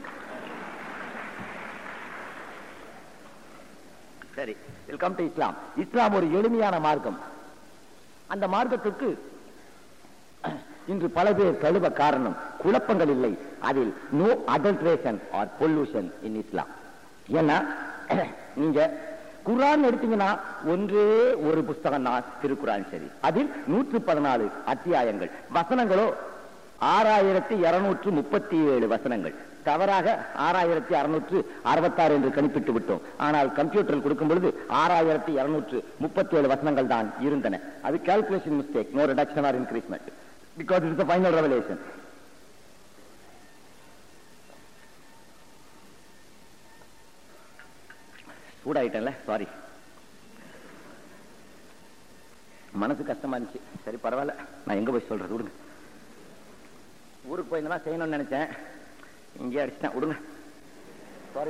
சரி, வெல்கம் டு இஸ்லாம். இஸ்லாம் ஒரு எளிமையான மார்க்கம். அந்த மார்க்கத்துக்கு இன்று பல பேர் தழுவ காரணம் குழப்பங்கள் இல்லை. அதில் no adulteration or pollution in Islam. ஏன்னா நீங்க குர்ஆன் எடுத்தீங்கன்னா ஒன்றே ஒரு புஸ்தகம் தான் திருக்குர்ஆன். சரி, அதில் நூற்று பதினாலு அத்தியாயங்கள், வசனங்களோ ஆறாயிரத்தி இருநூற்று முப்பத்தி ஏழு வசனங்கள். தவறாக ஆறாயிரத்தி அறுநூற்று அறுபத்தாறு என்று கணிப்பிட்டு விட்டோம். ஆனால் கம்ப்யூட்டரில் கொடுக்கும் பொழுது ஆறாயிரத்தி இருநூற்று முப்பத்தி ஏழு வசனங்கள் தான் இருந்தன. அது calculation mistake, no reduction or increasement, because it is the final revelation. சூடாயிட்டேன்ல, சாரி, மனசு கஷ்டமா இருந்துச்சு. சரி பரவாயில்ல, நான் எங்க போய் சொல்றது, விடுங்க. ஊருக்கு போயிருந்தா செய்யணும்னு நினைச்சேன், இங்கே அடிச்சிட்டேன், விடுங்க, சாரி.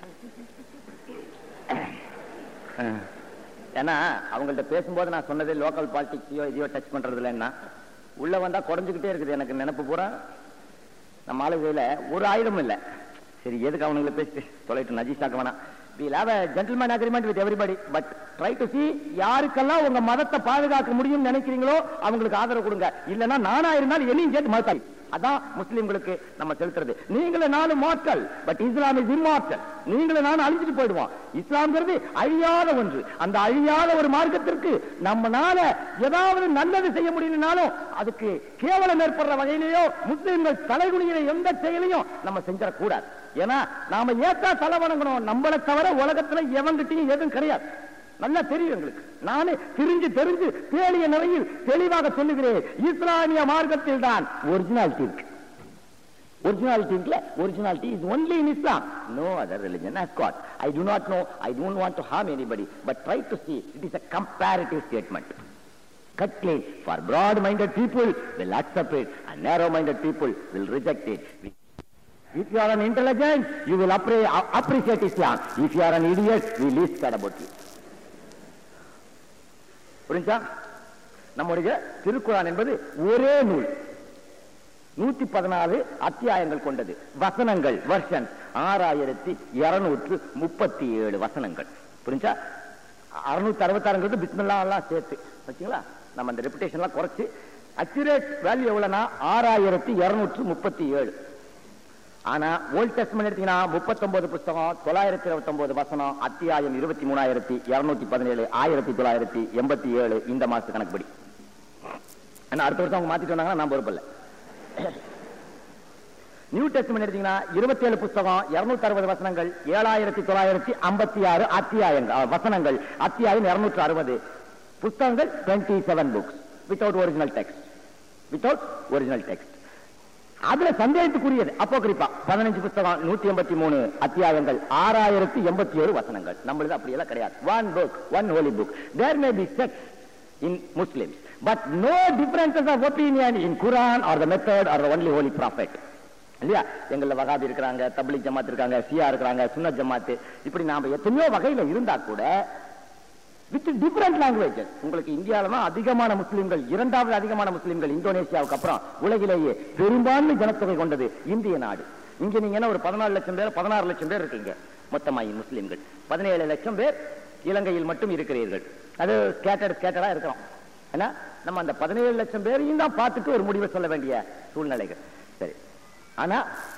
ஏன்னா அவங்கள்ட்ட பேசும்போது நான் சொன்னதே லோக்கல் பாலிடிக்ஸையோ இதையோ டச் பண்றது இல்லைன்னா உள்ள வந்தா குறைஞ்சுக்கிட்டே இருக்குது எனக்கு நினைப்பு பூரா. நம்ம ஆளுகையில ஒரு ஆயுதம் இல்லை. சரி, எதுக்கு அவனுங்களை பேசிட்டு தொலைட்டு நஜீஸாக்க வேணாம். We'll have a gentleman agreement with everybody, but try to see யாருக்கெல்லாம் உங்க மதத்தை பாதுகாக்க முடியும் நினைக்கிறீங்களோ அவங்களுக்கு ஆதரவு கொடுங்க. இல்லைன்னா நானா இருந்தாலும் என்னையும் சேர்த்து மதத்தாய். அதான் முஸ்லிம்களுக்கு நம்ம செலுத்துறது. நீங்களே நானும் மாற்றல், பட் இஸ்லாம் இஸ் இம்மார்டல். நீங்களே நானும் அழிஞ்சிட்டு போயிடுவோம். இஸ்லாம்ங்கிறது அழியாத ஒன்று. அந்த அழியாத ஒரு மார்க்கத்திற்கு நம்மனால ஏதாவது நல்லது செய்ய முடியலனாலும் அதுக்கு கேவலம் ஏற்படுற வகையிலேயோ முஸ்லிம்கள் தலைகுனிகிற எந்த செயலையும் நம்ம செஞ்சிடக்கூடாது. ஏன்னா நாம ஏத்தா தலை வணங்கணும். நம்மளை தவிர உலகத்துல எவங்கிட்டையும் எதுவும் கிடையாது. நல்லா தெரியும் எங்களுக்கு. நானே தெரிஞ்சு தெரிஞ்சு தேடிய நிலையில் தெளிவாக சொல்லுகிறேன், இஸ்லாமிய மார்க்கத்தில் தான் ஒரிஜினாலிட்டி இருக்கு. Originality இல்லை. Originality is only in Islam. No other religion has got. I do not know. I don't want to harm anybody. But try to see. It is a comparative statement. Cut clean. For broad-minded people will accept it, and narrow-minded people will reject it. If you are an intelligent, you will appre- appreciate Islam. If you are an idiot, we least care about you. புரிஞ்சா? நம்முடைய திருக்குர்ஆன் என்பது ஒரே நூல், நூத்தி பதினாலு அத்தியாயங்கள் கொண்டது. வசனங்கள் வெர்ஷன் ஆறாயிரத்தி இருநூற்று முப்பத்தி ஏழு வசனங்கள். புரிஞ்சா? அறுநூத்தி அறுபத்தி ஆறுங்கிறது பிஸ்மில்லா எல்லாம் சேர்த்து வச்சுங்களா? நம்ம அந்த ரெப்புடேஷன் எல்லாம் குறைச்சு அக்யூரேட் வேல்யூ எவ்வளவுனா ஆறாயிரத்தி இருநூற்று முப்பத்தி ஏழு. ஆனா ஓல்ட் டெஸ்ட்மென்ட் எடுத்தீங்கன்னா முப்பத்தி ஒன்பது புத்தகம், தொள்ளாயிரத்தி இருபத்தி ஒன்பது வசனம், அத்தியாயம் இருபத்தி மூணாயிரத்தி இருநூத்தி பதினேழு, ஆயிரத்தி தொள்ளாயிரத்தி எண்பத்தி ஏழு இந்த மாச கணக்குப்படி. ஆனா அடுத்த வருஷம் அவங்க மாத்திட்டு வந்தாங்கன்னா நான் பொறுப்பில்லை. நியூ டெஸ்ட்மென்ட் எடுத்தீங்கன்னா இருபத்தி ஏழு புத்தகம், இருநூத்தி அறுபது வசனங்கள், ஏழாயிரத்தி தொள்ளாயிரத்தி ஐம்பத்தி ஆறு அத்தியாயங்கள் வசனங்கள், அத்தியாயம் இருநூற்று அறுபது புத்தகங்கள், twenty seven books without original text. Without original text. அதுல சந்தேகத்துக்குரியது அப்போகிரிப்பா பதினஞ்சு புத்தகம், நூத்தி எண்பத்தி மூணு அத்தியாயங்கள், ஆறாயிரத்தி எண்பத்தி ஏழு வசனங்கள். நம்மளுக்கு அப்படியெல்லாம் கிடையாது. One book, one holy book. There may be sects in Muslims, but no differences of opinion in Quran or the method or the only holy prophet. இல்லையா? எங்கள வகாபி இருக்கிறாங்க, தப்லீக் ஜமாத் இருக்காங்க, ஷியா இருக்கிறாங்க, சுன்னத் ஜமாத், இப்படி நாம எத்தனையோ வகையில இருந்தா கூட வித் டிஃபரண்ட் லாங்குவேஜஸ். உங்களுக்கு இந்தியாவில தான் அதிகமான முஸ்லிம்கள், இரண்டாவது அதிகமான முஸ்லிம்கள் இந்தோனேஷியாவுக்கு அப்புறம் உலகிலேயே பெரும்பான்மை ஜனத்தொகை கொண்டது இந்திய நாடு. இங்க நீங்க என்ன ஒரு பதினாலு லட்சம் பேர் பதினாறு லட்சம் பேர் இருக்கீங்க மொத்தமாயி முஸ்லிம்கள். பதினேழு லட்சம் பேர் இலங்கையில் மட்டும் இருக்கிறீர்கள். அது ஸ்கேட்டர்ட் ஸ்கேட்டரா இருக்கிறோம். ஏன்னா நம்ம அந்த பதினேழு லட்சம் பேரையும் தான் பார்த்துட்டு ஒரு முடிவை சொல்ல வேண்டிய சூழ்நிலைகள். சரி, ஆனா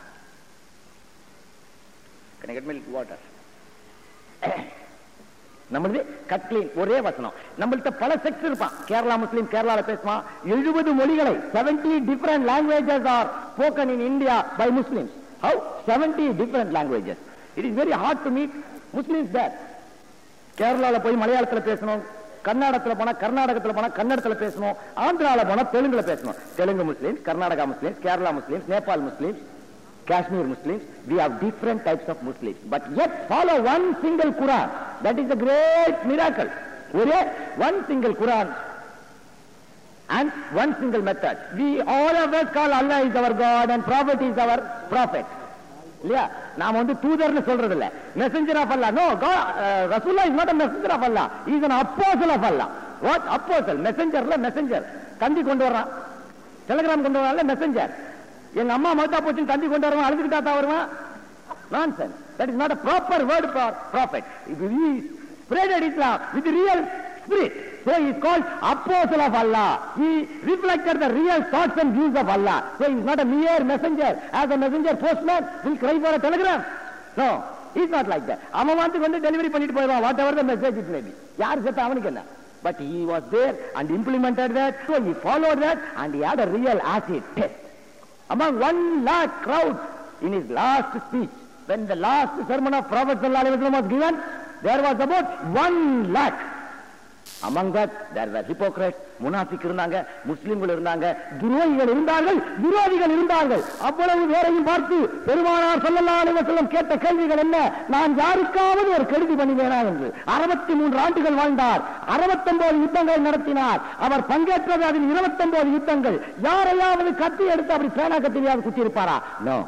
வாட்டர் நம்மளது கட்லீன் ஒரே வசனம். நம்மள்ட்ட பல செக்ஸ் இருப்பான். கேரளா முஸ்லீம் கேரளால பேசுவான். எழுபது மொழிகளை seventy different languages are spoken in India by Muslims. How seventy different languages. It is very hard to meet Muslims there. கேரளால போய் மலையாளத்துல பேசணும், கர்நாடகத்துல போனா கர்நாடகத்துல போனா கன்னடத்துல பேசணும், ஆந்திரால போனா தெலுங்குல பேசணும். Telugu Muslims, Karnataka Muslims, Kerala Muslims, Nepal Muslims, Kashmir Muslims, we have different types of Muslims, but yet follow one single Quran. That is a great miracle. One single Quran and one single method. We all of us call Allah is our God and Prophet is our Prophet. இல்லையா? நாம வந்து தூதர்னு சொல்றது இல்ல, messenger of Allah. No, ரசூலுல்லாஹ் is not a messenger of Allah. He is an apostle of Allah. What apostle? மெசஞ்சர்ல messenger. தந்தி கொண்டு வரான், டெலிகிராம் கொண்டு வரான்ல மெசஞ்சர். எங்க அம்மா மௌத்தா போச்சு தந்தி கொண்டு வருவான், அழுதுகிட்டா தான் வருவான். Nonsense. That is not a proper word for prophet. He spreaded Islam with the real spirit. So he is called apostle of Allah. He reflected the real thoughts and views of Allah. So he is not a mere messenger. As a messenger, postman will cry for a telegram. No, he is not like that. அவன் வந்து வந்து delivery பண்ணிட்டு போயிடுவான், whatever the message it may be. யார் செத்த அவனுக்கு என்ன? But he was there and implemented that. So he followed that and he had a real acid test. Among one lakh crowd in his last speech, when the last sermon of Prophet sallallahu alaihi wasallam was given, there was about one lakh. Among that there were hypocrites, முனாஃபிக் இருந்தாங்க, முஸ்லிம்கள் இருந்தாங்க, துரோகிகள் இருந்தார்கள், விரோதிகள் இருந்தார்கள். அவ்வளவு பேரையும் பார்த்து பெருமானார் ஸல்லல்லாஹு அலைஹி வஸல்லம் கேட்ட கேள்விகள் என்ன? நான் யாருக்காவது ஒரு கெடுதி பண்ணினேனா என்று. அறுபத்தி மூன்று ஆண்டுகள் வாழ்ந்தார், அறுபத்தி ஒன்பது யுத்தங்கள் நடத்தினார். அவர் பங்கேற்றது அதில் இருபத்தி ஒன்பது யுத்தங்கள். யாரையாவது கத்தி எடுத்து அப்படி பேனா கத்தியாவது குத்தி இருப்பாரா? நோ.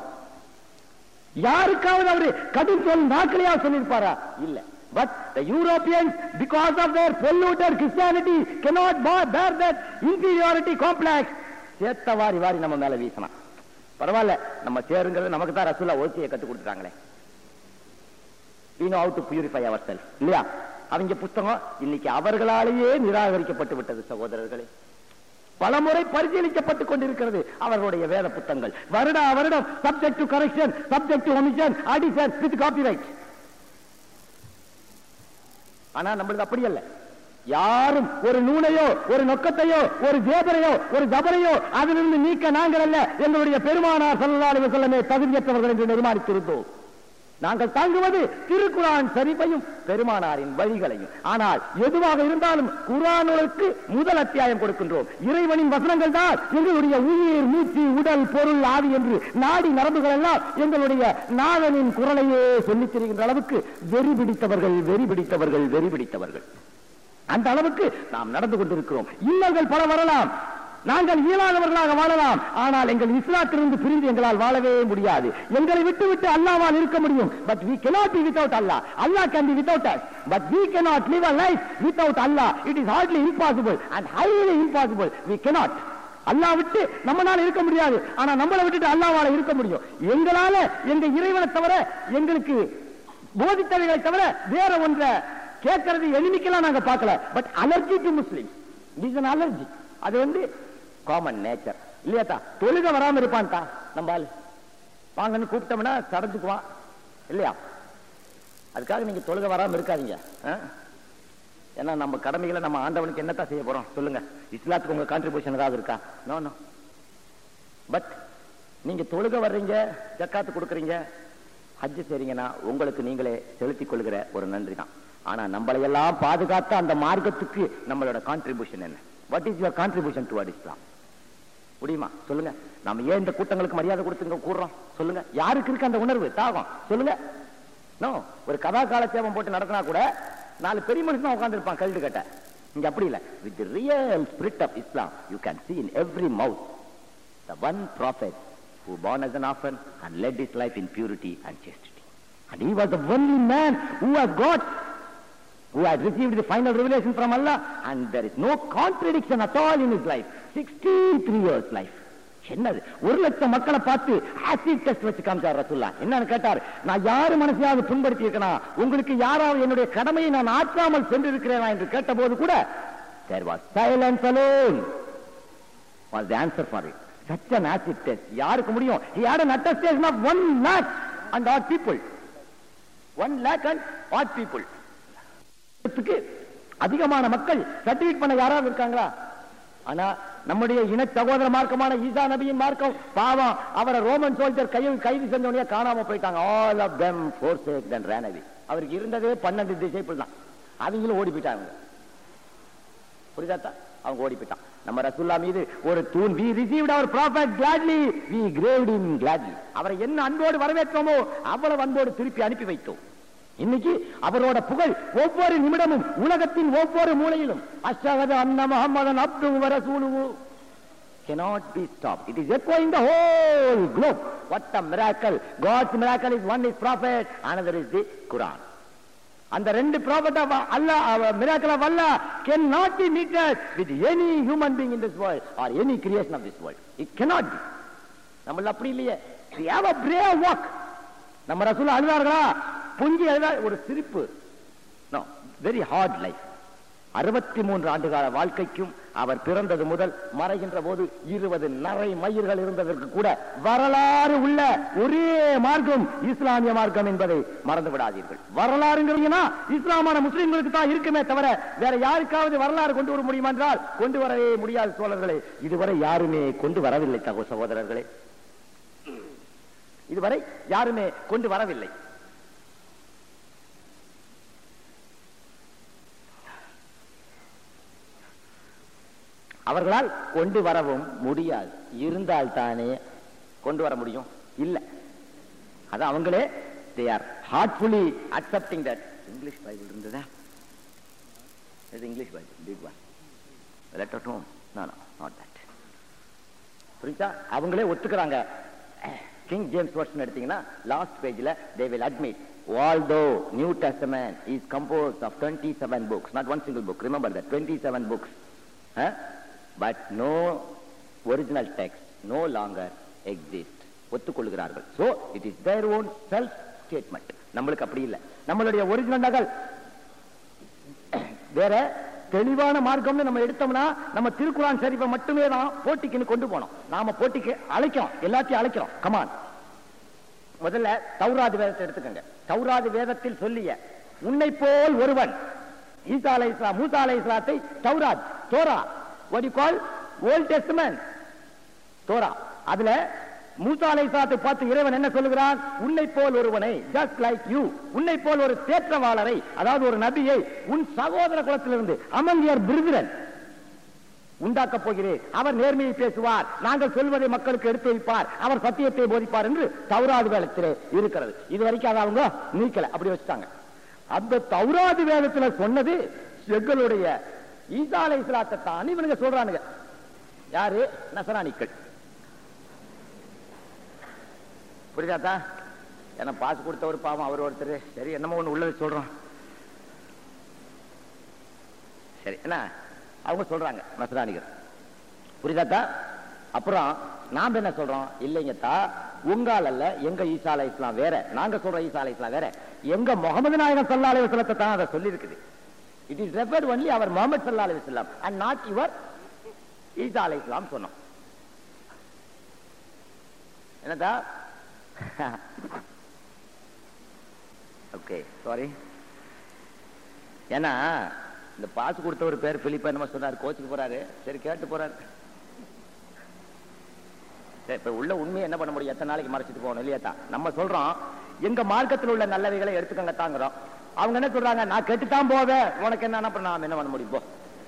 யாருக்காவது அவரு கடும் சொல் நாட்களையாவது சொல்லியிருப்பாரா? இல்ல. But the Europeans, because of their polluted Christianity, cannot bear that inferiority complex. சேத்த வாரி வாரி நம்ம மேல வீசணும். பரவாயில்ல, நம்ம சேருங்கிறது நமக்கு தான் ரசூலுல்லாஹ் ஓசியை கத்து கொடுத்துட்டாங்களே. We know how to purify ourselves. இல்லையா? அவங்க புத்தகம் இன்னைக்கு அவர்களாலேயே நிராகரிக்கப்பட்டு விட்டது சகோதரர்களே. பலமுறை பரிசீலிக்கப்பட்டுக் கொண்டிருக்கிறது அவர்களுடைய வேத புத்தகங்கள். வருடா வருடம் subject to correction, subject to omission, addition with copyright. ஆனா நம்மளுக்கு அப்படி அல்ல. யாரும் ஒரு நூலையோ ஒரு நொக்கத்தையோ ஒரு ஜேபரையோ ஒரு ஜபரையோ அதிலிருந்து நீக்க நாங்கள் அல்ல, எங்களுடைய பெருமானார் ஸல்லல்லாஹு அலைஹி வஸல்லம் தகுதியற்றவர்கள் என்று நிர்மாணித்திருந்தோம். நாங்கள் தாங்குவது திருக்குரான் ஷரீஃபையும் பெருமானாரின் வழிகளையும். ஆனால் எதுவாக இருந்தாலும் குர்ஆனுக்கு முதல் அத்தியாயம் கொடுக்கின்றோம். இறைவனின் வசனங்கள் தான் எங்களுடைய உயிர், மூச்சு, உடல், பொருள், ஆவி என்று நாடி நரம்புகள் எல்லாம் எங்களுடைய நாதனின் குரலையே சொல்லித் தெரிகின்ற அளவுக்கு வெறி பிடித்தவர்கள் வெறி பிடித்தவர்கள் வெறி பிடித்தவர்கள் அந்த அளவுக்கு நாம் நடந்து கொண்டிருக்கிறோம். இன்னல்கள் பல வரலாம், நாங்கள் இயலாதவர்களாக வாழலாம், ஆனால் எங்கள் இஸ்லாத்திலிருந்து பிரிந்து எங்களால் வாழவே முடியாது. எங்களை விட்டு விட்டு அல்லாஹ்வால் இருக்க முடியும், but we cannot be without Allah. Allah can be without us, but we cannot live a life without Allah. It is hardly impossible and highly impossible. We cannot. அல்லாஹ் விட்டு நம்மளால இருக்க முடியாது, ஆனா நம்மளை விட்டுட்டு அல்லாஹ்வால இருக்க முடியும். எங்களால எங்க இறைவனை தவிர, எங்களுக்கு போதித்தவைகளை தவிர வேற ஒன்றை கேட்கறது எளிமைக்கெல்லாம் நாங்க பார்க்கல. But allergy to Muslim is an allergy. அது வந்து காமன் நேச்சர் இல்லையாத்தா? தொழுக வராம இருப்பான்டா நம்ம ஆளு, வாங்கன்னு கூப்பிட்டோம்னா சடத்துக்குவான் இல்லையா? அதுக்காக நீங்க தொழுக வராம இருக்காதீங்க. ஏன்னா நம்ம கடமைகளை நம்ம ஆண்டவனுக்கு என்னத்தான் செய்ய போறோம் சொல்லுங்க? இஸ்லாத்துக்கு உங்க கான்ட்ரிபியூஷன் ஏதாவது இருக்கா? No no. பட் நீங்க தொழுக வர்றீங்க, ஜக்காத்து கொடுக்குறீங்க, ஹஜ் செய்றீங்கன்னா உங்களுக்கு நீங்களே செலுத்திக் கொள்கிற ஒரு நன்றி தான். ஆனா நம்மளை எல்லாம் பாதுகாத்த அந்த மார்க்கத்துக்கு நம்மளோட கான்ட்ரிபியூஷன் என்ன? What is your contribution toward Islam? முடியுமா சொல்லுங்க? நம்ம ஏன் இந்த கூட்டங்களுக்கு மரியாதை கொடுத்துங்க கூடுறோம் சொல்லுங்க? யாருக்கு இருக்கு அந்த உணர்வு, தாகம் சொல்லுங்க? நோ. ஒரு கதா காலட்சேபம் போட்டு நடத்தினா கூட நாலு பெரிய மனுஷன் உட்கார்ந்து இருப்பான் கல்டு கட்ட. இங்க அப்படி இல்லை. With the real spirit of Islam, you can see in every mouth the one prophet who born as an orphan and led his life in purity and chastity. And he was the only man who has got, who had received the final revelation from Allah, and there is no contradiction at all in his life. sixty-three years life. என்னது? ஒரு லட்சம் மக்களை பார்த்து acid test வச்சு காமிச்சார் ரசூலுல்லாஹ். என்னன்னு கேட்டார், நான் யாரு மனசையாவது புண்படுத்தி இருக்கேனா, உங்களுக்கு யாராவது என்னுடைய கடமையை நான் ஆற்றாமல் சென்றிருக்கிறேனா என்று கேட்டபோது கூட there was silence alone was the answer for it. Such an acid test யாருக்கு முடியும்? He had an attestation of one lakh and odd people. one lakh and odd people. அதிகமான மக்கள் சர்டிபிகேட் பண்ண யாராவது இருக்காங்களா? ஆனா நம்முடைய இன சகோதர மார்க்கமான ஈசா நபியின் மார்க்கம் பாவம், அவரை ரோமன் சோல்ஜர் கையை கைது செஞ்சவனே காணாம போயிட்டாங்க. all of them forsake and ran away. அவருக்கு இருந்ததே பன்னெண்டு டிசைபிள் தான், அவங்களும் ஓடி போயிட்டாங்க. புரியுதா? அவங்க ஓடி போயிட்டான். நம்ம ரசூலுல்லாஹ் மீது ஒரு தூண். we received our prophet gladly, we graved him gladly. அவரை என்ன அன்போடு வரவேற்றோமோ அவ்வளவு அன்போடு திருப்பி அனுப்பி வைத்தோம். இன்னைக்கு அவரோட புகழ் ஒவ்வொரு நிமிடமும் உலகத்தின் ஒவ்வொரு மூலையிலும் அஷ்ஹது அன்ன முஹம்மதன் அப்துஹு வ ரசூலுஹு cannot be stopped. It is echoing the whole globe. What a miracle! God's miracle is one is prophet, another is the Quran. அந்த ரெண்டு prophet of Allah, miracle of Allah cannot be meted with any human being in this world or any creation of this world. It cannot be. நம்ம அப்படி இல்லையே. We have a brave walk. நம்ம ரசூலுல்லாஹ் அழுதார்களா? பொங்கி அழுதா? ஒரு சிரிப்பு? நோ. Very hard life. அறுபத்தி மூன்று ஆண்டு கால வாழ்க்கைக்கும் அவர் பிறந்தது முதல் மறைகின்ற போது இருபது நரை மயிர்கள் இருந்ததற்கு கூட வரலாறு உள்ள ஒரே மார்க்கம் இஸ்லாமிய மார்க்கம் என்பதை மறந்து விடாதீர்கள். வரலாறுங்கிறீங்கன்னா இஸ்லாமான முஸ்லிம்களுக்கு தான் இருக்குமே தவிர வேற யாருக்காவது வரலாறு கொண்டு வர முடியுமா என்றால் கொண்டு வரவே முடியாது சோழர்களே. இதுவரை யாருமே கொண்டு வரவில்லை. தகோ சகோதரர்களே, இதுவரை யாருமே கொண்டு வரவில்லை. அவர்களால் கொண்டு வரவும் முடியாது. இருந்தால் தானே கொண்டு வர முடியும். இல்ல, அது அவங்களே they are heartfully accepting that. English Bible இருந்ததா? இது English Bible, big one. Letter to home. No, no, not that. புரியுதா? அவங்களே ஒத்துக்கிறாங்க. கிங் ஜேம்ஸ் வெர்ஷன் எடுத்தீங்கன்னா லாஸ்ட் பேஜ்ல they will admit although New Testament is composed of twenty-seven books, not one single book, remember that, twenty-seven books, huh? But no original text no longer exists. ஒத்துக்கொள்கிறார்கள். So it is their own self statement. நம்மளுக்கு அப்படி இல்லை. நம்மளுடைய original நகல் வேற தெளிவான மார்க்கம்னு நம்ம எடுத்தோம்னா நம்ம திருக்குரான் ஷரீஃபை மட்டுமே தான் போட்டிக்குன்னு கொண்டு போனோம். நாம போட்டிக்கு அழைக்கிறோம், எல்லாத்தையும் அழைக்கிறோம். கமான். முதல்ல தௌராத் வேதத்தை எடுத்துக்கங்க. தௌராத் வேதத்தில் சொல்லிய உன்னை போல் ஒருவன், ஈசா அலைஹிஸ்ஸலாம் மூசா அலைஹிஸ்ஸலாத்தை தௌராத் Torah, what you call Old Testament, Torah, அதுல மூசா அலைஹிஸ்ஸலாத்தை பார்த்து இறைவன் என்ன சொல்லுகிறான்? உன்னை போல் ஒருவனை, ஜஸ்ட் லைக் யூ, உன்னை போல் ஒரு தேற்றவாளரை, அதாவது ஒரு நபியை உன் சகோதர குலத்திலிருந்து, among your brethren, உண்டாக்கப் போகிறேன். அவர் நேர்மையை பேசுவார், நாங்கள் சொல்வதை மக்களுக்கு எடுத்து வைப்பார், அவர் சத்தியத்தை போதிப்பார் என்று தௌராத் வேதத்திலே இருக்கிறது. இதுவரைக்கும் அதை அவங்க நீக்கல, அப்படி வச்சுட்டாங்க. அந்த தௌராத் வேதத்துல சொன்னது எங்களுடைய ஈசா அலைஹிஸ்ஸலாத்தை தான் இவனுங்க சொல்றானுங்க. யாரு? நசராணிக்கள். புரியுதாத்தா? என்ன பாசு கொடுத்த ஒரு பாவம் அவர் ஒருத்தர். சரி, என்னமோ ஒண்ணு உள்ளது சொல்றோம். சரி, என்ன அவங்க சொல்றாங்க நஸ்ரானிகள். புரியுதாத்தா? அப்புறம் நாம என்ன சொல்றோம்? இல்லைங்கத்தா, உங்கால் அல்ல, எங்க ஈசா அலைஹிஸ்ஸலாம் வேற, நாங்க சொல்ற ஈசா அலைஹிஸ்ஸலாம் வேற, எங்க முகமது நாயகம் ஸல்லல்லாஹு அலைஹி வஸல்லத்தை தான் அதை சொல்லி இருக்குது. இட் இஸ் ரெஃபர்ட் ஒன்லி அவர் முஹம்மது ஸல்லல்லாஹு அலைஹி வஸல்லம் அண்ட் நாட் யுவர் ஈசா அலைஹிஸ்ஸலாம் சொன்னோம். என்னதா? Okay, sorry. ஏன்னா இந்த பாஸ் கொடுத்த ஒரு பேர் பிலிப்பா என்ன சொன்னாரு, கோச்சுக்கு போறாரு. சரி, கேட்டு போறாரு. இப்ப உள்ள உண்மையை என்ன பண்ண முடியும்? எத்தனை நாளைக்கு மறைச்சிட்டு போகணும் இல்லையா? நம்ம சொல்றோம் எங்க மார்க்கத்தில் உள்ள நல்லவைகளை எடுத்துக்கங்க தாங்கிறோம். அவங்க என்ன சொல்றாங்க? நான் கேட்டுத்தான் போவேன், உனக்கு என்ன நாம என்ன பண்ண முடியும்? போ.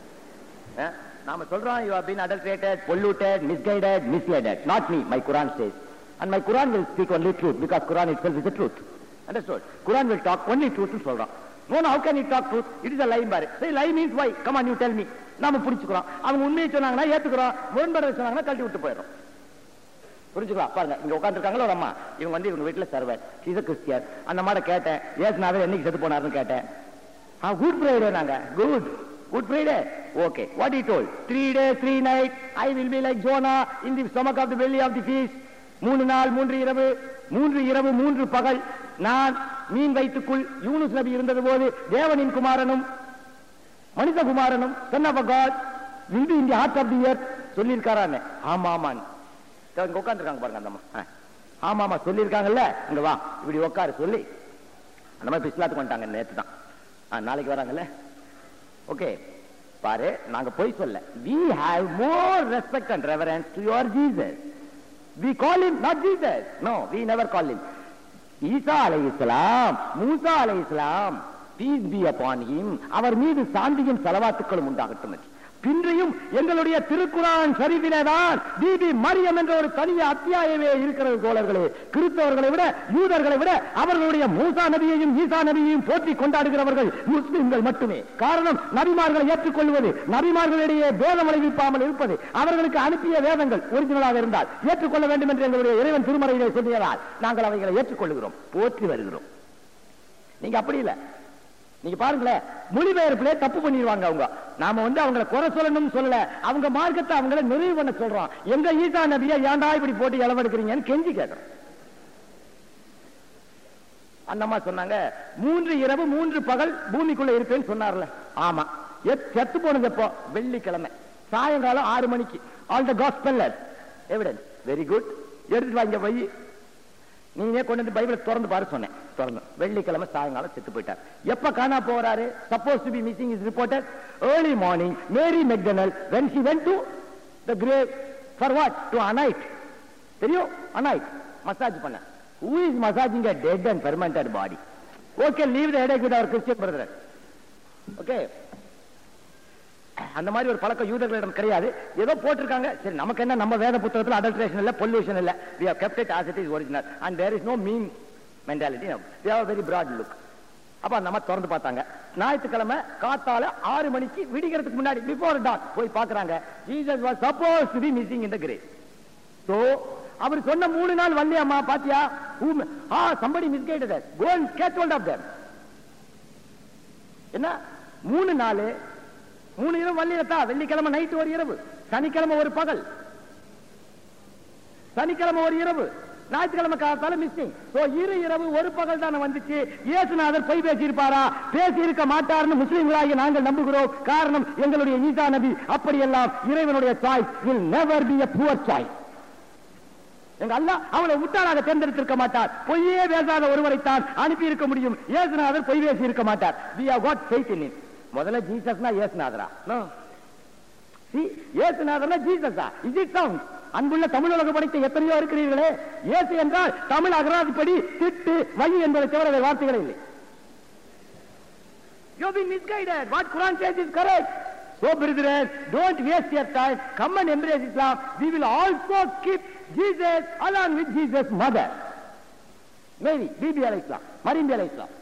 நாம சொல்றோம் you have been adulterated, polluted, misguided, misled. Not me, my Quran says. And my Quran will speak only truth because Quran itself is the truth. Understood? Quran will talk only truth னு சொல்றோம். No, no, how can it talk truth? It is a lie பாரு. Say lie means why? Come on, you tell me. நாம புரிஞ்சுக்கிறோம். அவங்க உண்மையை சொன்னாங்கன்னா ஏத்துக்கிறோம், முரண்பாடு சொன்னாங்கன்னா கழட்டி விட்டு போயிடும். புரிஞ்சுக்கலாம். பாருங்க, இங்க உட்காந்துருக்காங்களோ ஒரு அம்மா, இவங்க வந்து இவங்க வீட்டுல சர்வர், இஸ் a Christian. அந்த அம்மாட்ட கேட்டேன், ஏசுநாதர் என்னைக்கு செத்து போனாருன்னு கேட்டேன். ஆ, குட் ஃப்ரைடே நாங்க. Good Good Friday. Okay. What he told? Three days, three nights. I will be like Jonah in the stomach of the belly of the fish. மூன்று நாள் மூன்று இரவு, மூன்று இரவு மூன்று பகல் நான் மீன் வயிற்றுக்குள் யூனுஸ் நபி இருந்தது போது தேவனின் குமாரனும் மனிதகுமாரனும் son of God will be in the heart of the earth சொல்லியிருக்காரான்னு. ஆமா ஆமான் இங்க உட்காந்துருக்காங்க பாருங்க அந்த அம்மா. ஆமா ஆமா சொல்லியிருக்காங்கல்ல, இங்க வா இப்படி உட்காரு சொல்லி அந்த மாதிரி பிஸ்லாத்துக்கு வந்துட்டாங்க. நேற்று தான், நாளைக்கு வராங்கல்ல. ஓகே, பாரு, நாங்க போய் சொல்ல. We have more respect and reverence to your Jesus. We call him not Jesus. No, we never call him. Isa alayhi salam, Musa alayhi salam, peace be upon him. அவர் மீது சாந்தியும் ஸலவாத்துக்களும் உண்டாகட்டும். பின்றையும் எங்களுடைய திருக்குரான் ஷரீஃபிலேதான் பிபி மரியம் என்ற ஒரு தனிய அத்தியாயமே இருக்கிறது தோழர்களே. கிறிஸ்தவர்களை விட, யூதர்களை விட அவர்களுடைய மூசா நபியையும் ஈசா நபியையும் போற்றி கொண்டாடுகிறவர்கள் முஸ்லிம்கள் மட்டுமே. காரணம், நபிமார்களை ஏற்றுக்கொள்வது, நபிமார்களிடையே வேதம் விளைவிப்பாமல் இருப்பது, அவர்களுக்கு அனுப்பிய வேதங்கள் ஒரிஜினலாக இருந்தால் ஏற்றுக்கொள்ள வேண்டும் என்று எங்களுடைய இறைவன் திருமறையிலே சொல்லியதால் நாங்கள் அவைகளை ஏற்றுக்கொள்கிறோம், போற்றி வருகிறோம். நீங்க அப்படி இல்லை. நீங்க பாருங்களேன், மொழிபெயர்ப்பிலே தப்பு பண்ணிடுவாங்க அவங்க. நாம வந்து அவங்களை குறை சொல்லணும்னு சொல்லல, அவங்க மார்க்கத்தை அவங்களை நிறைவு பண்ண சொல்றோம். எங்க ஈசா நபியை ஏன்டா இப்படி போட்டு இளவெடுக்கிறீங்கன்னு கெஞ்சி கேட்கிறோம். அந்தம்மா சொன்னாங்க, மூன்று இரவு மூன்று பகல் பூமிக்குள்ள இருப்பேன்னு சொன்னார்ல. ஆமா, செத்து போனது எப்போ? வெள்ளிக்கிழமை சாயங்காலம் ஆறு மணிக்கு. All the gospellers evidence. Very good, எடுத்துட்டு வாங்க வை. நீங்க கொண்டு வந்து பைபிளை திறந்து பாரு சொன்னேன். திறந்து வெள்ளிக்கிழமை சாயங்காலம் செத்து போயிட்டார். எப்ப காணா போறாரு? Suppose to be missing is reported early morning. Mary Magdalene when she went to the grave for what? To anoint. தெரியும்? anoint, massage பண்ண. Who is massaging a dead and fermented body? Okay, leave the headache with our Christian brother. Okay, அந்த மாதிரி ஒரு பழக்கம் யூதர்களிடம் கிடையாது. ஏதோ போட்டிருக்காங்க, சரி நமக்கு என்ன, நம்ம வேத புத்தகத்தில் அடல்ட்ரேஷன் இல்ல, பொல்யூஷன் இல்ல. We have kept it as it is original and there is no mean mentality. We have a very broad look. அப்ப அந்த மாதிரி திறந்து பார்த்தாங்க. ஞாயிற்றுக்கிழமை காத்தால ஆறு மணிக்கு விடிகிறதுக்கு முன்னாடி, பிஃபோர் டான் போய் பார்க்கறாங்க. Jesus was supposed to be missing in the grave. So அவர் சொன்ன மூணு நாள் வரலையாமா? பாத்தியா? ஆ, somebody misguided us. Go and catch hold of them. என்ன மூணு நாள் மூணு இரவு வள்ளியத்தா? வெள்ளிக்கிழமை நைட்டு ஒரு இரவு, சனிக்கிழமை ஒரு பகல், சனிக்கிழமை ஒரு இரவு, ஞாயிற்றுக்கிழமை காலத்தால மிஸ்ஸிங். சோ இரு இரவு ஒரு பகல் தானே வந்துச்சு. இயேசுநாதர் பொய் பேசியிருப்பாரா? பேசி இருக்க மாட்டார்னு முஸ்லிம்களாகிய நாங்கள் நம்புகிறோம். காரணம், எங்களுடைய ஈசா நபி அப்படியெல்லாம் இறைவனுடைய choice will never be a poor choice. எங்க அல்லாஹ் அவளை முட்டாளாக தேர்ந்தெடுத்திருக்க மாட்டார். பொய்யே பேசாத ஒருவரைத்தான் அனுப்பி இருக்க முடியும். இயேசுநாதர் பொய் பேசி இருக்க மாட்டார். We have got faith in him. முதல்ல ஜீசஸ்னா இயேசுநாதரா? நோ. சி, இயேசுநாதர்னா ஜீசஸா? Is it sound? அன்புள்ள தமிழ் உலக படித்த எத்தனையோ இருக்கிறீர்களே, இயேசு என்றால் தமிழ் அகராதிப்படி திட்டு வழி என்பதை தவிர வேறு வார்த்தைகளே இல்லை. You have been misguided. What Quran says is correct. So brethren, don't waste your time. Come and embrace Islam. We will also keep Jesus along with Jesus' mother, Mary, Bibi alayhi salam, Maryam alayhi salam.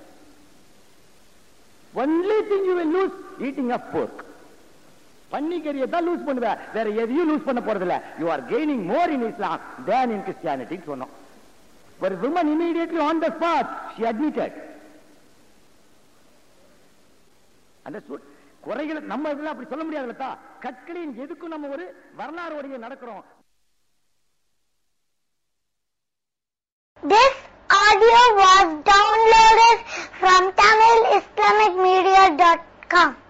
Only thing you will lose, eating of pork. பன்னிக்கறியை தான் loose பண்ணுவ, வேற எதையும் loose பண்ண போறதில்ல. You are gaining more in Islam than in Christianity. சொன்னோம். ஒரு woman immediately on the spot, she admitted. Understood? குறைகள் நம்ம இதெல்லாம் அப்படி சொல்ல முடியாதுல்ல. கற்களின் எதுக்கும் நம்ம ஒரு வரலாறு நடக்கிறோம். This audio was downloaded from Tamil Islamic Media dot com.